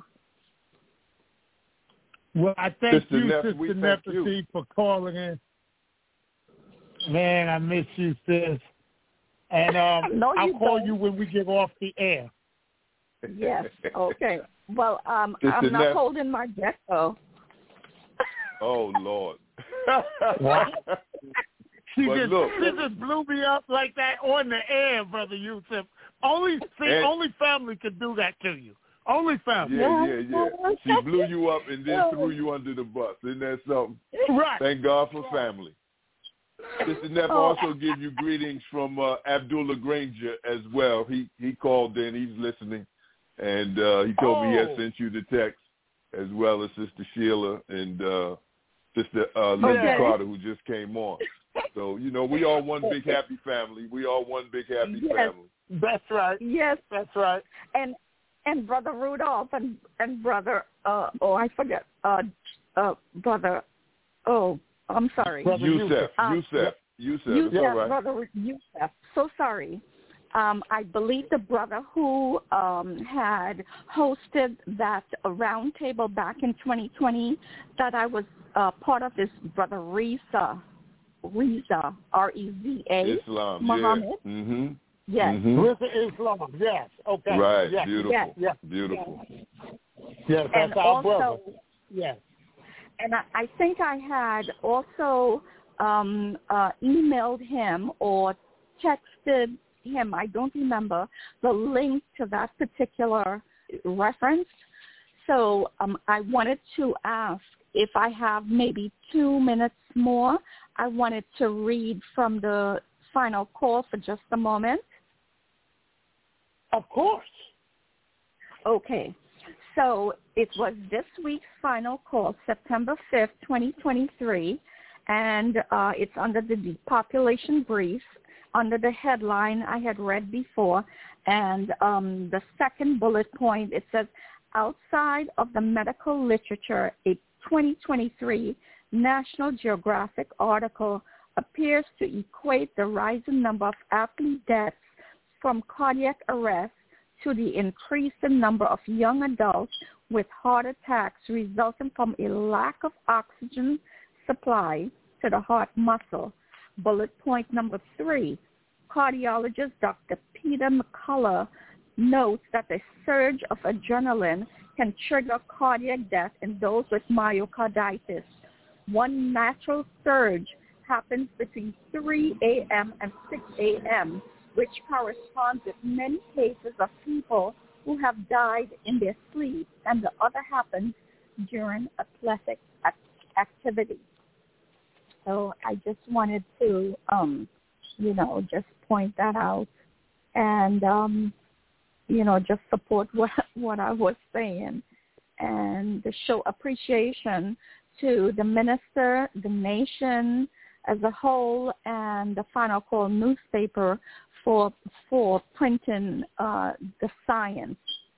Well, I thank Sister you, Neff, Sister we thank Nefertiti, you. for calling in. Man, I miss you, sis. And um, no, I'll you call don't. you when we get off the air. Yes. Okay. Well, um, Sister I'm not Neff. holding my breath, though. Oh, Lord. What? She But just, look. she just blew me up like that on the air, Brother Yusuf. Only, see, And, only family could do that to you. Only family. Yeah, yeah, yeah. She blew you up and then threw you under the bus. Isn't that something? Right. Thank God for family. Sister Neff Oh. also give you greetings from uh, Abdullah Granger as well. He he called in. He's listening. And uh, he told oh. me he had sent you the text, as well as Sister Sheila and uh, Sister uh, Linda Okay. Carter, who just came on. So, you know, we all one big happy family. We all one big happy Yes. family. That's right. Yes. That's right. And and Brother Rudolph and, and Brother, uh, oh, I forget, uh, uh, Brother, oh, I'm sorry. Brother Yusef, Um, Yusef, Yusef, Yusef, it's all right. Brother Yusef. So sorry. Um, I believe the brother who um, had hosted that roundtable back in twenty twenty that I was uh, part of is Brother Reza, Reza, R E Z A, Islam, Muhammad. yeah. Mm-hmm. Yes. Mm-hmm. Reza Islam, yes. Okay. Right, yes. beautiful, Yes. Yes. beautiful. Yes, that's And our also, brother. Yes. And I, I think I had also um, uh, emailed him or texted him, I don't remember, the link to that particular reference. So um, I wanted to ask if I have maybe two minutes more. I wanted to read from the final call for just a moment. Of course. Okay. So it was this week's final call, September fifth, twenty twenty-three, and uh, it's under the depopulation brief, under the headline I had read before, and um, the second bullet point, it says, outside of the medical literature, a twenty twenty-three National Geographic article appears to equate the rising number of athlete deaths from cardiac arrest to the increasing number of young adults with heart attacks resulting from a lack of oxygen supply to the heart muscle. Bullet point number three, cardiologist Doctor Peter McCullough notes that a surge of adrenaline can trigger cardiac death in those with myocarditis. One natural surge happens between three a.m. and six a.m., which corresponds with many cases of people who have died in their sleep, and the other happens during athletic activity. So I just wanted to, um, you know, just point that out and, um, you know, just support what, what I was saying and to show appreciation to the minister, the nation as a whole, and the Final Call newspaper for for printing uh, the science.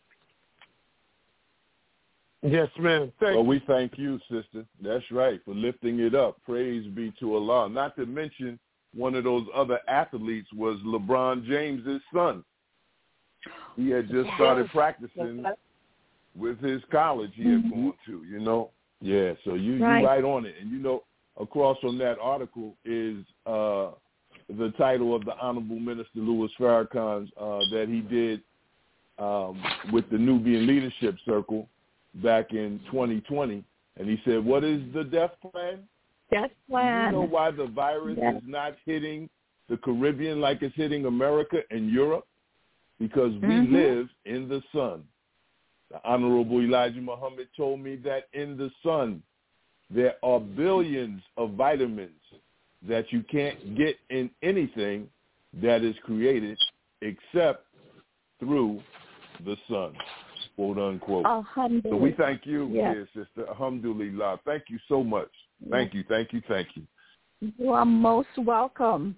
Yes, ma'am. Thank well, you. we thank you, sister. That's right, for lifting it up. Praise be to Allah. Not to mention, one of those other athletes was LeBron James's son. He had just started practicing with his college he had Mm-hmm. gone to, you know. Yeah, so you, Right. you're right on it. And, you know, across from that article is uh, the title of the Honorable Minister Louis Farrakhan's uh, that he did um, with the Nubian Leadership Circle back in twenty twenty. And he said, what is the death plan? Death plan. Do you know why the virus Yes. is not hitting the Caribbean like it's hitting America and Europe? Because we Mm-hmm. live in the sun. The Honorable Elijah Muhammad told me that in the sun there are billions of vitamins that you can't get in anything that is created except through the sun, quote unquote. Alhamdulillah. So we thank you, Yes. dear sister. Alhamdulillah. Thank you so much. Thank you, thank you, thank you. You are most welcome.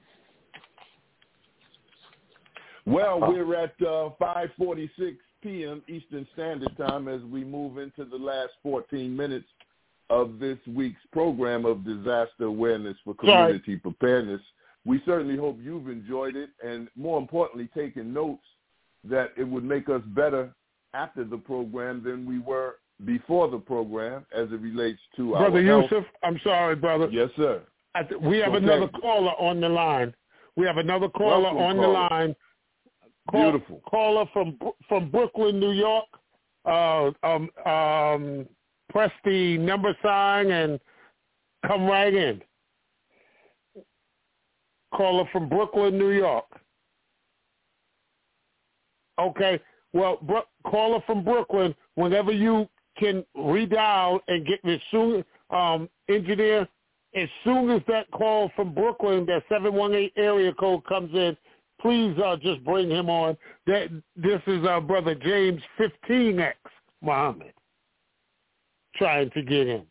Well, we're at uh, five forty-six p.m. Eastern Standard Time as we move into the last fourteen minutes of this week's program of disaster awareness for community Sorry. preparedness. We certainly hope you've enjoyed it and, more importantly, taken notes that it would make us better after the program than we were before the program as it relates to Brother our health. Yusuf, I'm sorry, brother. Yes, sir. I th- we have Okay. another caller on the line. We have another caller Welcome, on caller. the line. Call, Beautiful. Caller from from Brooklyn, New York. Uh, um, um, press the number sign and come right in. Caller from Brooklyn, New York. Okay. Well, Bro- caller from Brooklyn, whenever you can redial and get as soon, um, engineer, as soon as that call from Brooklyn, that seven one eight area code comes in, please uh, just bring him on. That this is our brother James fifteen X Muhammad trying to get in.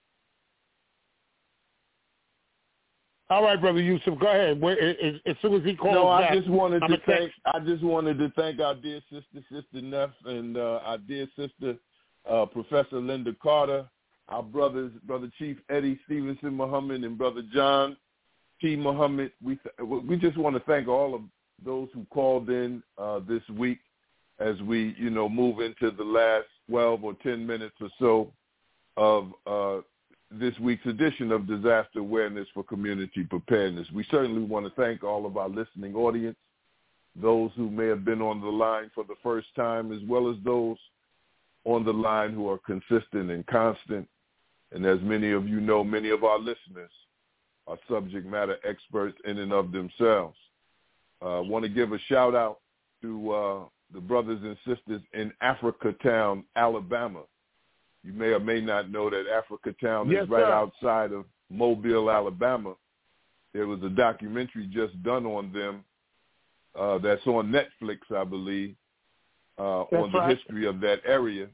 All right, brother Yusuf, go ahead. Wait, as, as soon as he calls No, I back, just wanted I'm to gonna thank. I just wanted to thank our dear sister, Sister Neff, and uh, our dear sister, uh, Professor Linda Carter, our brothers, Brother Chief Eddie Stevenson Muhammad, and Brother John T. Muhammad. We th- we just want to thank all of those who called in uh, this week, as we you know move into the last twelve or ten minutes or so of uh, this week's edition of Disaster Awareness for Community Preparedness. We certainly want to thank all of our listening audience, those who may have been on the line for the first time, as well as those on the line who are consistent and constant. And as many of you know, many of our listeners are subject matter experts in and of themselves. I uh, want to give a shout out to uh, the brothers and sisters in Africatown, Alabama. You may or may not know that Africatown Yes, is right sir. outside of Mobile, Alabama. There was a documentary just done on them uh, that's on Netflix, I believe, uh, on the right. history of that area.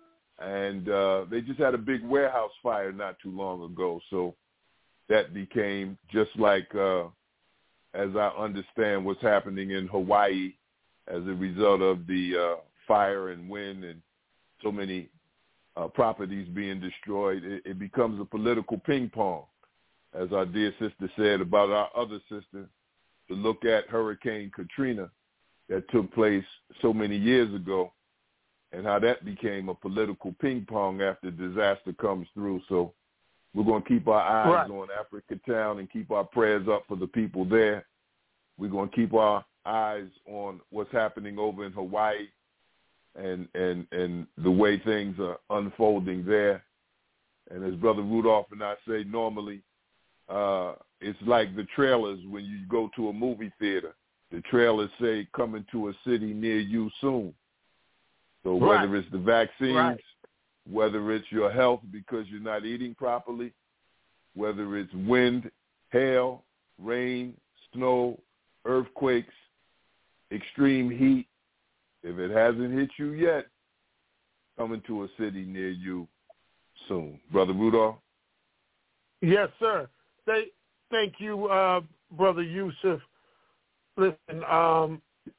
And uh, they just had a big warehouse fire not too long ago. So that became just like, uh, as I understand what's happening in Hawaii as a result of the uh, fire and wind and so many Uh, properties being destroyed, it, it becomes a political ping pong, as our dear sister said about our other sister, to look at Hurricane Katrina that took place so many years ago and how that became a political ping pong after disaster comes through. So we're going to keep our eyes Right. on Africatown and keep our prayers up for the people there. We're going to keep our eyes on what's happening over in Hawaii and and and the way things are unfolding there. And as Brother Rudolph and I say normally, uh, it's like the trailers when you go to a movie theater. The trailers say, coming to a city near you soon. So Right. whether it's the vaccines, Right. whether it's your health because you're not eating properly, whether it's wind, hail, rain, snow, earthquakes, extreme heat, if it hasn't hit you yet, coming to a city near you soon. Brother Rudolph? Yes, sir. Thank, thank you, uh, Brother Yusuf. Listen, um,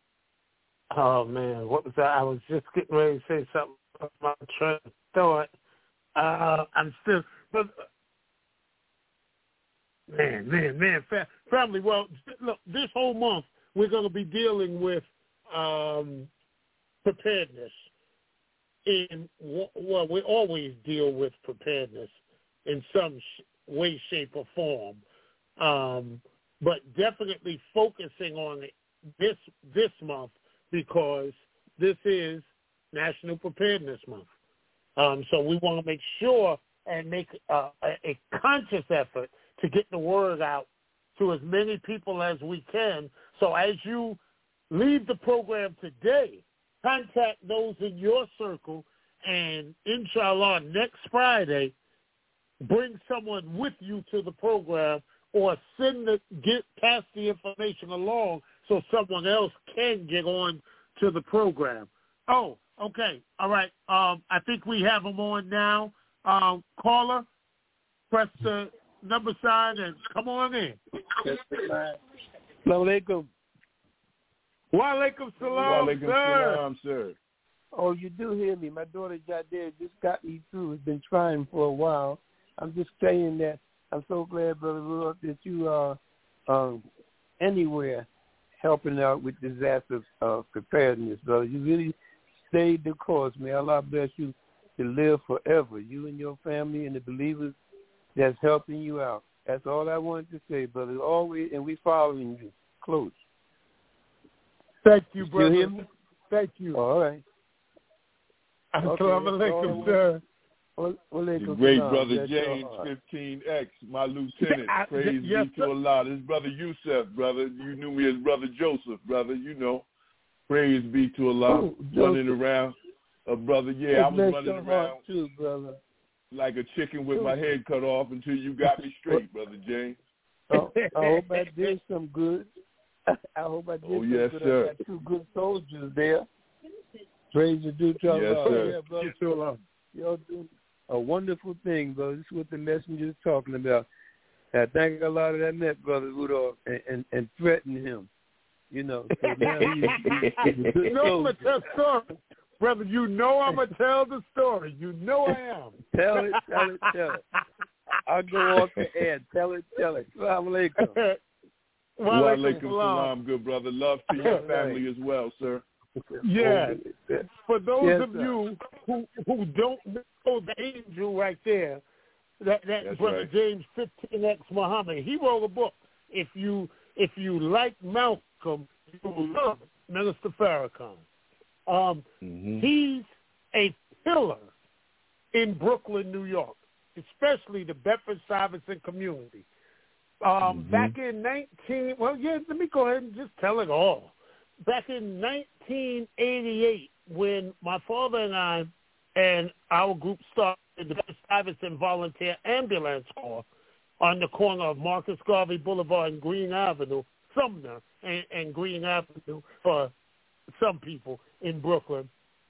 oh, man, what was that? I was just getting ready to say something about my train of thought. Uh, I'm still, but, man, man, man, fa- family, well, look, this whole month we're going to be dealing with um, preparedness. In well, we always deal with preparedness in some sh- way, shape, or form, um, but definitely focusing on it this this month because this is National Preparedness Month. Um, so we want to make sure and make uh, a, a conscious effort to get the word out to as many people as we can. So as you leave the program today, contact those in your circle, and inshallah, next Friday, bring someone with you to the program or send the, get, pass the information along so someone else can get on to the program. Oh, okay. All right. Um, I think we have them on now. Um, caller, press the number sign and come on in. Assalamu alaikum. Wa alaikum salam, Walaikum sir. salam, sir. Oh, you do hear me. My daughter Jadea just got me through. It's been trying for a while. I'm just saying that I'm so glad, Brother Rudolph, that you are um, anywhere helping out with disaster uh, preparedness, brother. You really stayed the course. May Allah bless you to live forever, you and your family and the believers that's helping you out. That's all I wanted to say, brother. Always, and we following you close. Thank you, you brother. Hear me? Thank you. All right. Assalamu alaikum, sir. Well, well, the great brother James fifteen X, my lieutenant. I, Praise yes, be to Allah. This brother Yusuf, brother. You knew me as brother Joseph, brother. You know. Praise be to Allah. Oh, running around. Uh, brother, yeah, I was running around too, brother. like a chicken with my head cut off until you got me straight, brother James. Oh, I hope I did some good. I hope I did oh, some yes, good. Sir. I got two good soldiers there. Praise you, do to Yes, Allah. sir. Yeah, brother. Y'all do a wonderful thing, brother. This is what the messenger is talking about. I thank a lot of that net, brother Rudolph, and, and, and threaten him. You know, so now he's, he's, he's a good you know I'm going soldier. to tell the story. Brother, you know I'm going to tell the story. You know I am. Tell it, tell it, tell it. I'll go off the air. Tell it, tell it. Assalamu alaikum. Wa alaikum salam, good brother. Love to your family as well, sir. Yeah. For those yes, of sir. you who who don't know the angel right there, that, that That's brother right. James fifteen X Muhammad, he wrote a book. If you if you like Malcolm, you will love it, Minister Farrakhan. Um, mm-hmm. He's a pillar in Brooklyn, New York, especially the Bedford-Stuyvesant community. Um, mm-hmm. Back in nineteen, well, yeah, let me go ahead and just tell it all. Back in nineteen eighty-eight, when my father and I and our group started the Bedford-Stuyvesant Volunteer Ambulance Corps on the corner of Marcus Garvey Boulevard and Green Avenue, Sumner and, and Green Avenue for some people in Brooklyn.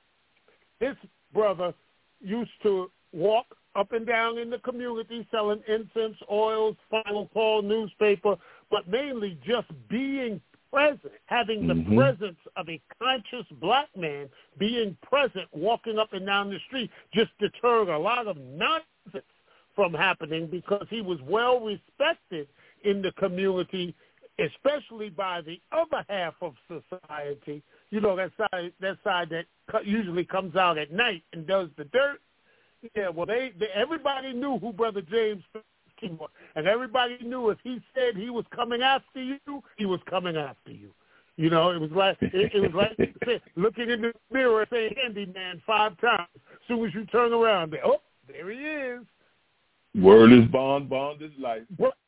This brother used to walk up and down in the community selling incense, oils, final call, newspaper, but mainly just being present, having the mm-hmm. presence of a conscious black man being present, walking up and down the street, just deterred a lot of nonsense from happening because he was well respected in the community, especially by the other half of society. You know, that side that side that usually comes out at night and does the dirt. Yeah, well, they, they everybody knew who Brother James was, and everybody knew if he said he was coming after you, he was coming after you. You know, it was like it, it was like looking in the mirror saying "Handyman" five times. As soon as you turn around, oh, there he is. Word is bond, bond is life.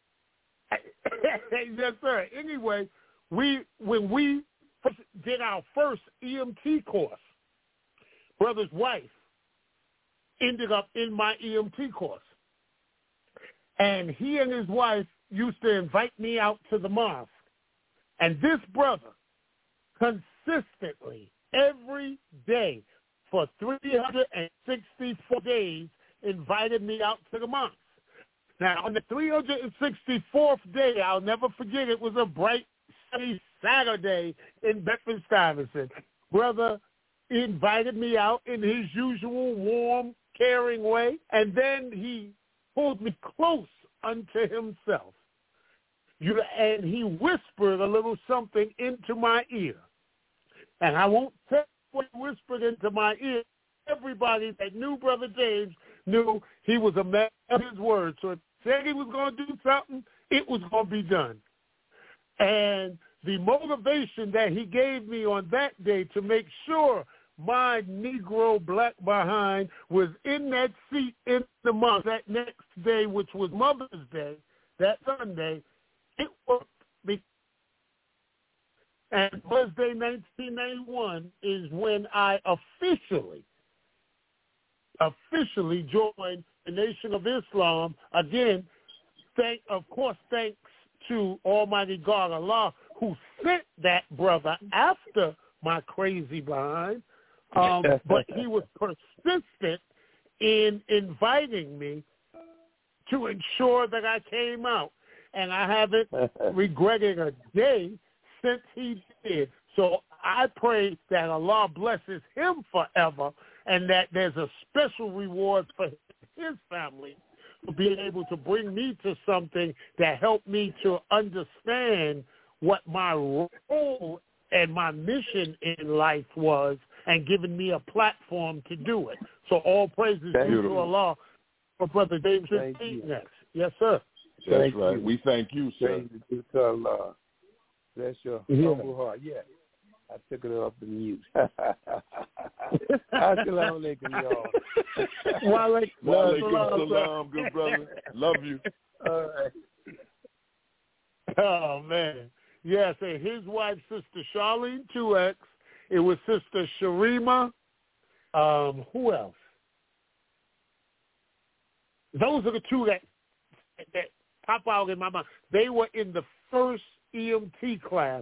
Yes, sir. Anyway, we when we did our first E M T course, brother's wife ended up in my E M T course. And he and his wife used to invite me out to the mosque. And this brother consistently, every day, for three hundred sixty-four days, invited me out to the mosque. Now, on the three hundred sixty-fourth day, I'll never forget, it was a bright, sunny Saturday in Bedford-Stuyvesant. Brother invited me out in his usual warm, caring way, and then he pulled me close unto himself. You, and he whispered a little something into my ear. And I won't tell you what he whispered into my ear. Everybody that knew Brother James knew he was a man of his word. So if he said he was going to do something, it was going to be done. And the motivation that he gave me on that day to make sure my Negro black behind was in that seat in the month that next day, which was Mother's Day, that Sunday, it worked. And Mother's Day nineteen ninety-one is when I officially, officially joined the Nation of Islam. Again, thank, of course, thanks to Almighty God, Allah, who sent that brother after my crazy behind. Um, but he was persistent in inviting me to ensure that I came out. And I haven't regretted a day since he did. So I pray that Allah blesses him forever and that there's a special reward for his family for being able to bring me to something that helped me to understand what my role and my mission in life was and giving me a platform to do it. So all praises due to Allah for Brother James fifteen next. Yes, sir. That's thank right. You. We thank you, sir. Praise be to Allah. Bless your Yeah. humble heart. Yeah. I took it off the mute. Assalamu alaikum, y'all. Wa alaikum salam, salam, good brother. Love you. All right. Oh, man. Yes, and his wife, Sister Charlene two X. It was Sister Sharima. Um, who else? Those are the two that that pop out in my mind. They were in the first E M T class.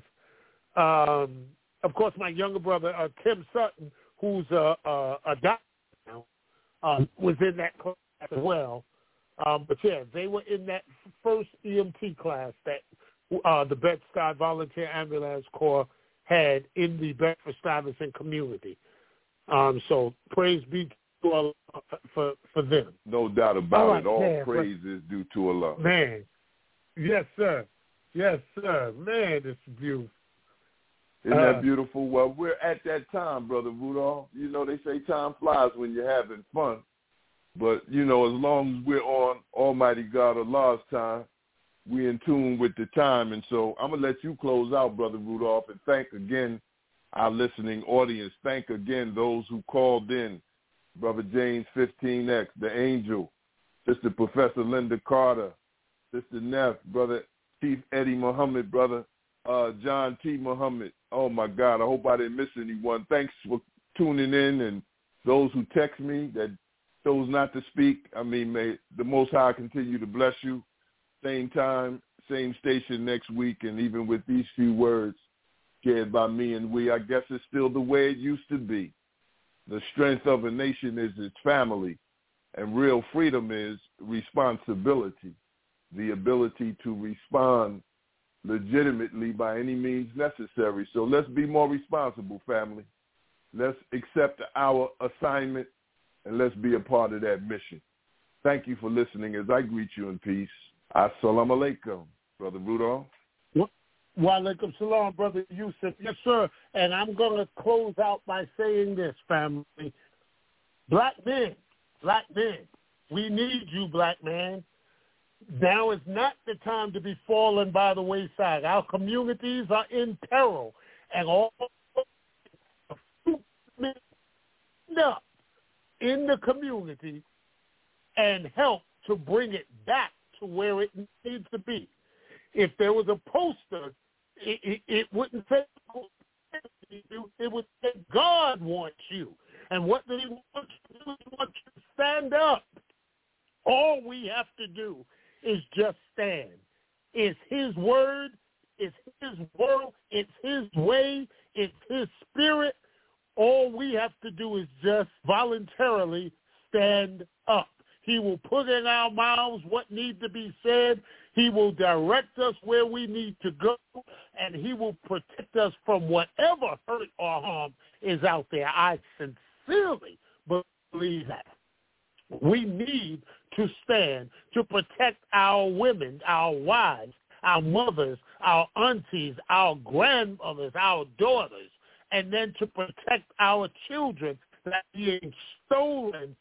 Um, of course, my younger brother, uh, Tim Sutton, who's a, a, a doctor now, uh, was in that class as well. Um, but, yeah, they were in that first E M T class that uh, the Bed-Stuy Volunteer Ambulance Corps had in the Bedford-Stuyvesant community. Um, so praise be to Allah for, for them. No doubt about All it. All right, man, praise but, is due to Allah. Man. Yes, sir. Yes, sir. Man, it's beautiful. Isn't uh, that beautiful? Well, we're at that time, Brother Rudolph. You know, they say time flies when you're having fun. But, you know, as long as we're on Almighty God Allah's time, we're in tune with the time. And so I'm going to let you close out, Brother Rudolph, and thank again our listening audience. Thank again those who called in. Brother James fifteen X, The Angel, Sister Professor Linda Carter, Sister Neff, Brother Chief Eddie Muhammad, Brother uh, John T. Muhammad. Oh, my God, I hope I didn't miss anyone. Thanks for tuning in, and those who text me that chose not to speak. I mean, may the Most High continue to bless you. Same time, same station next week, and even with these few words shared by me and we, I guess it's still the way it used to be. The strength of a nation is its family, and real freedom is responsibility, the ability to respond legitimately by any means necessary. So let's be more responsible, family. Let's accept our assignment, and let's be a part of that mission. Thank you for listening as I greet you in peace. Assalamu alaikum, Brother Rudolph. Wa alaikum salam, Brother Yusuf. Yes, sir. And I'm going to close out by saying this, family. Black men, black men, we need you, black man. Now is not the time to be fallen by the wayside. Our communities are in peril, and all men up in the community and help to bring it back to where it needs to be. If there was a poster, it, it, it wouldn't say it would say God wants you. And what does he want you to do? He wants you to stand up. All we have to do is just stand. It's his word. It's his world. It's his way. It's his spirit. All we have to do is just voluntarily stand up. He will put in our mouths what needs to be said. He will direct us where we need to go, and he will protect us from whatever hurt or harm is out there. I sincerely believe that. We need to stand to protect our women, our wives, our mothers, our aunties, our grandmothers, our daughters, and then to protect our children that are being stolen,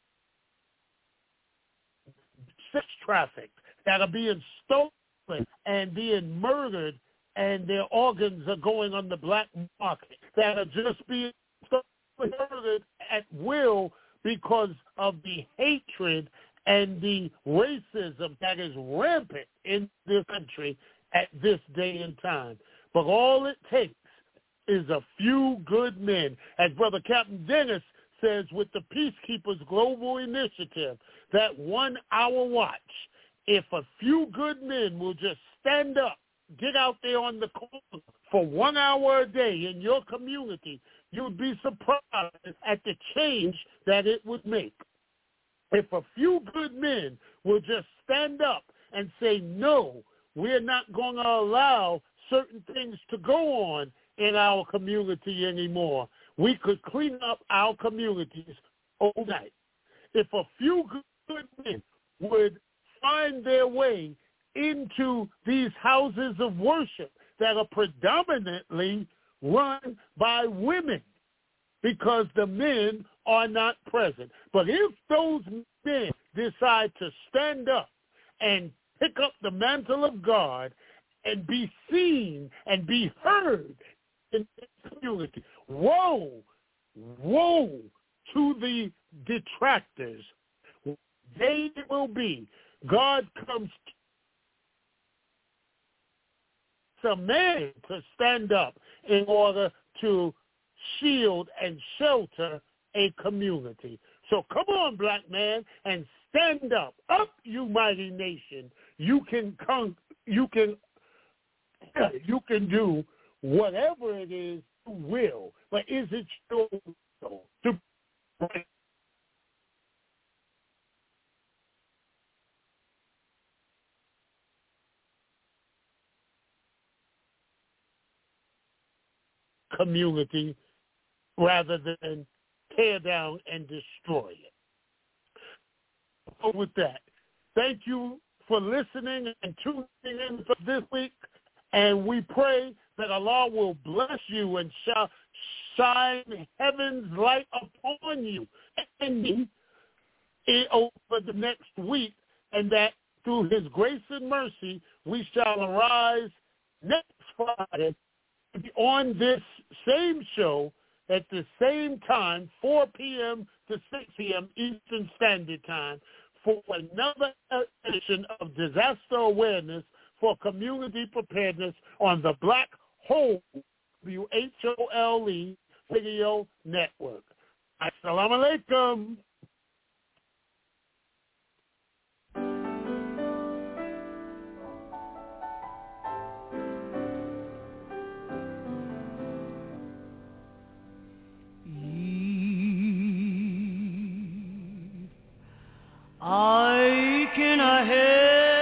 sex trafficked, that are being stolen and being murdered, and their organs are going on the black market, that are just being murdered at will because of the hatred and the racism that is rampant in this country at this day and time. But all it takes is a few good men. As Brother Captain Dennis says with the Peacekeepers Global Initiative, that one-hour watch, if a few good men will just stand up, get out there on the corner for one hour a day in your community, you'd be surprised at the change that it would make. If a few good men will just stand up and say, no, we're not going to allow certain things to go on in our community anymore, we could clean up our communities overnight. If a few good men would find their way into these houses of worship that are predominantly run by women because the men are not present. But if those men decide to stand up and pick up the mantle of God and be seen and be heard in the community. Woe, woe to the detractors. They will be. God comes to man to stand up in order to shield and shelter a community. So come on, black man, and stand up. Up, you mighty nation. You can con- you can you can do whatever it is you will. But is it your will to break community rather than tear down and destroy it? So with that, thank you for listening and tuning in for this week, and we pray that Allah will bless you and shall shine heaven's light upon you and over the next week, and that through his grace and mercy we shall arise next Friday on this same show at the same time, four p.m. to six p.m. Eastern Standard Time, for another edition of Disaster Awareness for Community Preparedness on the Black Hole W H O L E Radio Network. Assalamu alaikum. I can hear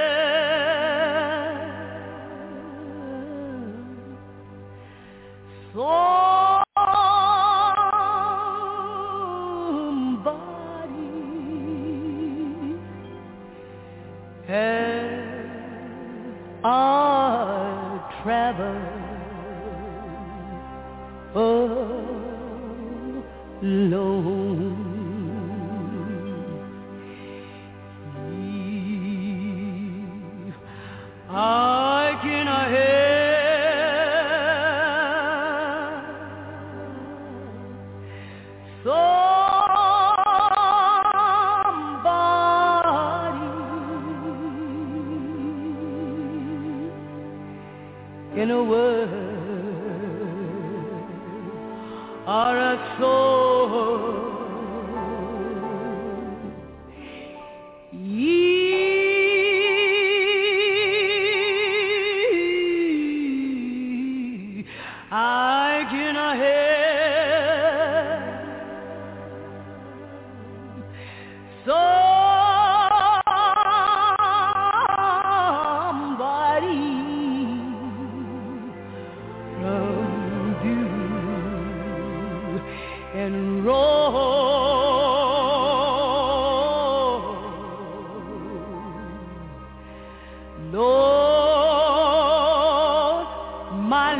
somebody as I travel alone. I can hear somebody in a word or a soul. I can hear somebody from view and roll. Lord, my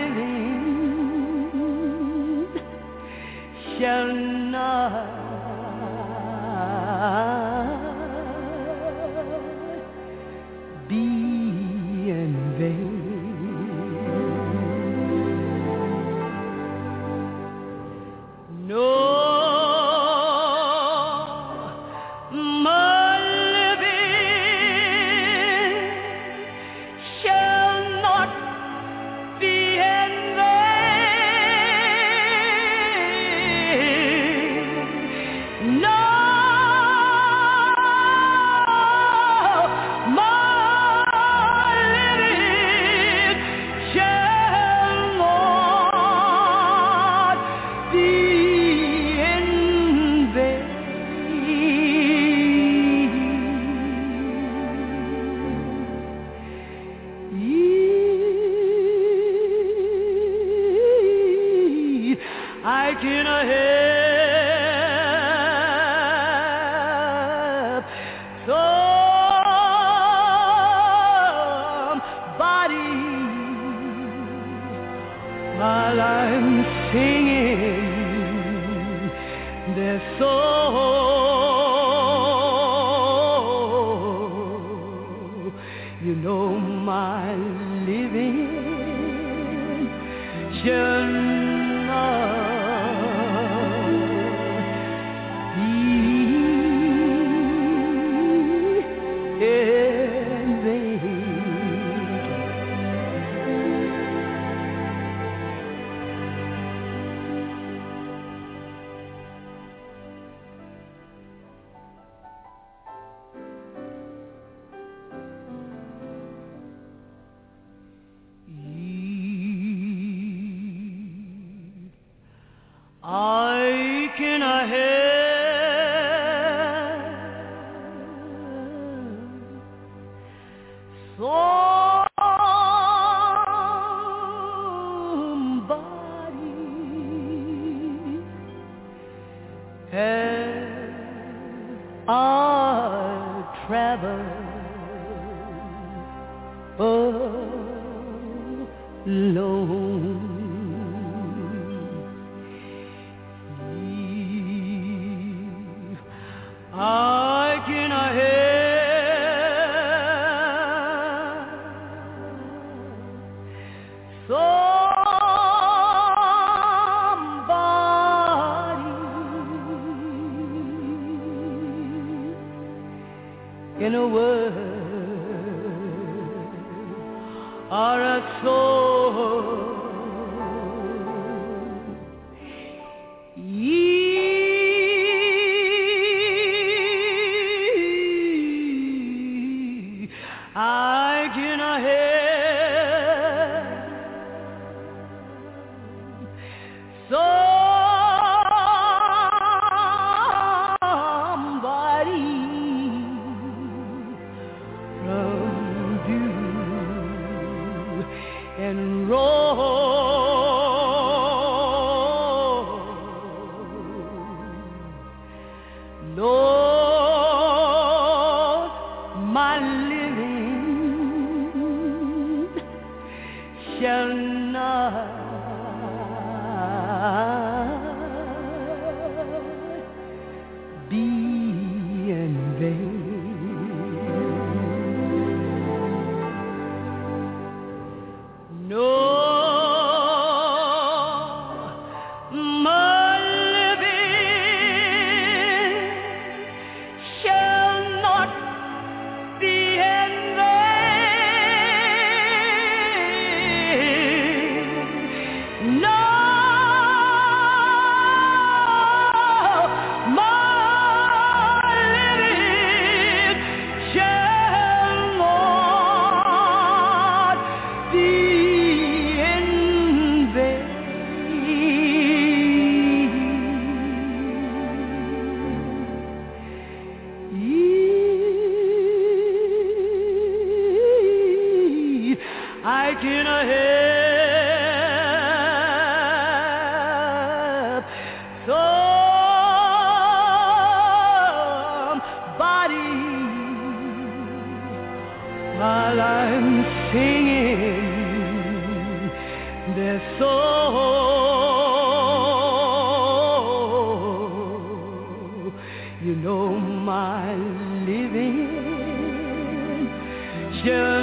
shall not be in vain. No, my living living shall not be in vain. I cannot help somebody as I travel alone. I cannot help somebody in a word or a soul. I cannot help somebody from view and roll. Lord, my living shall not be in vain. No, my living shall not be in vain. No, my living shall not be in vain. I cannot help somebody while I'm singing their soul. You know my living just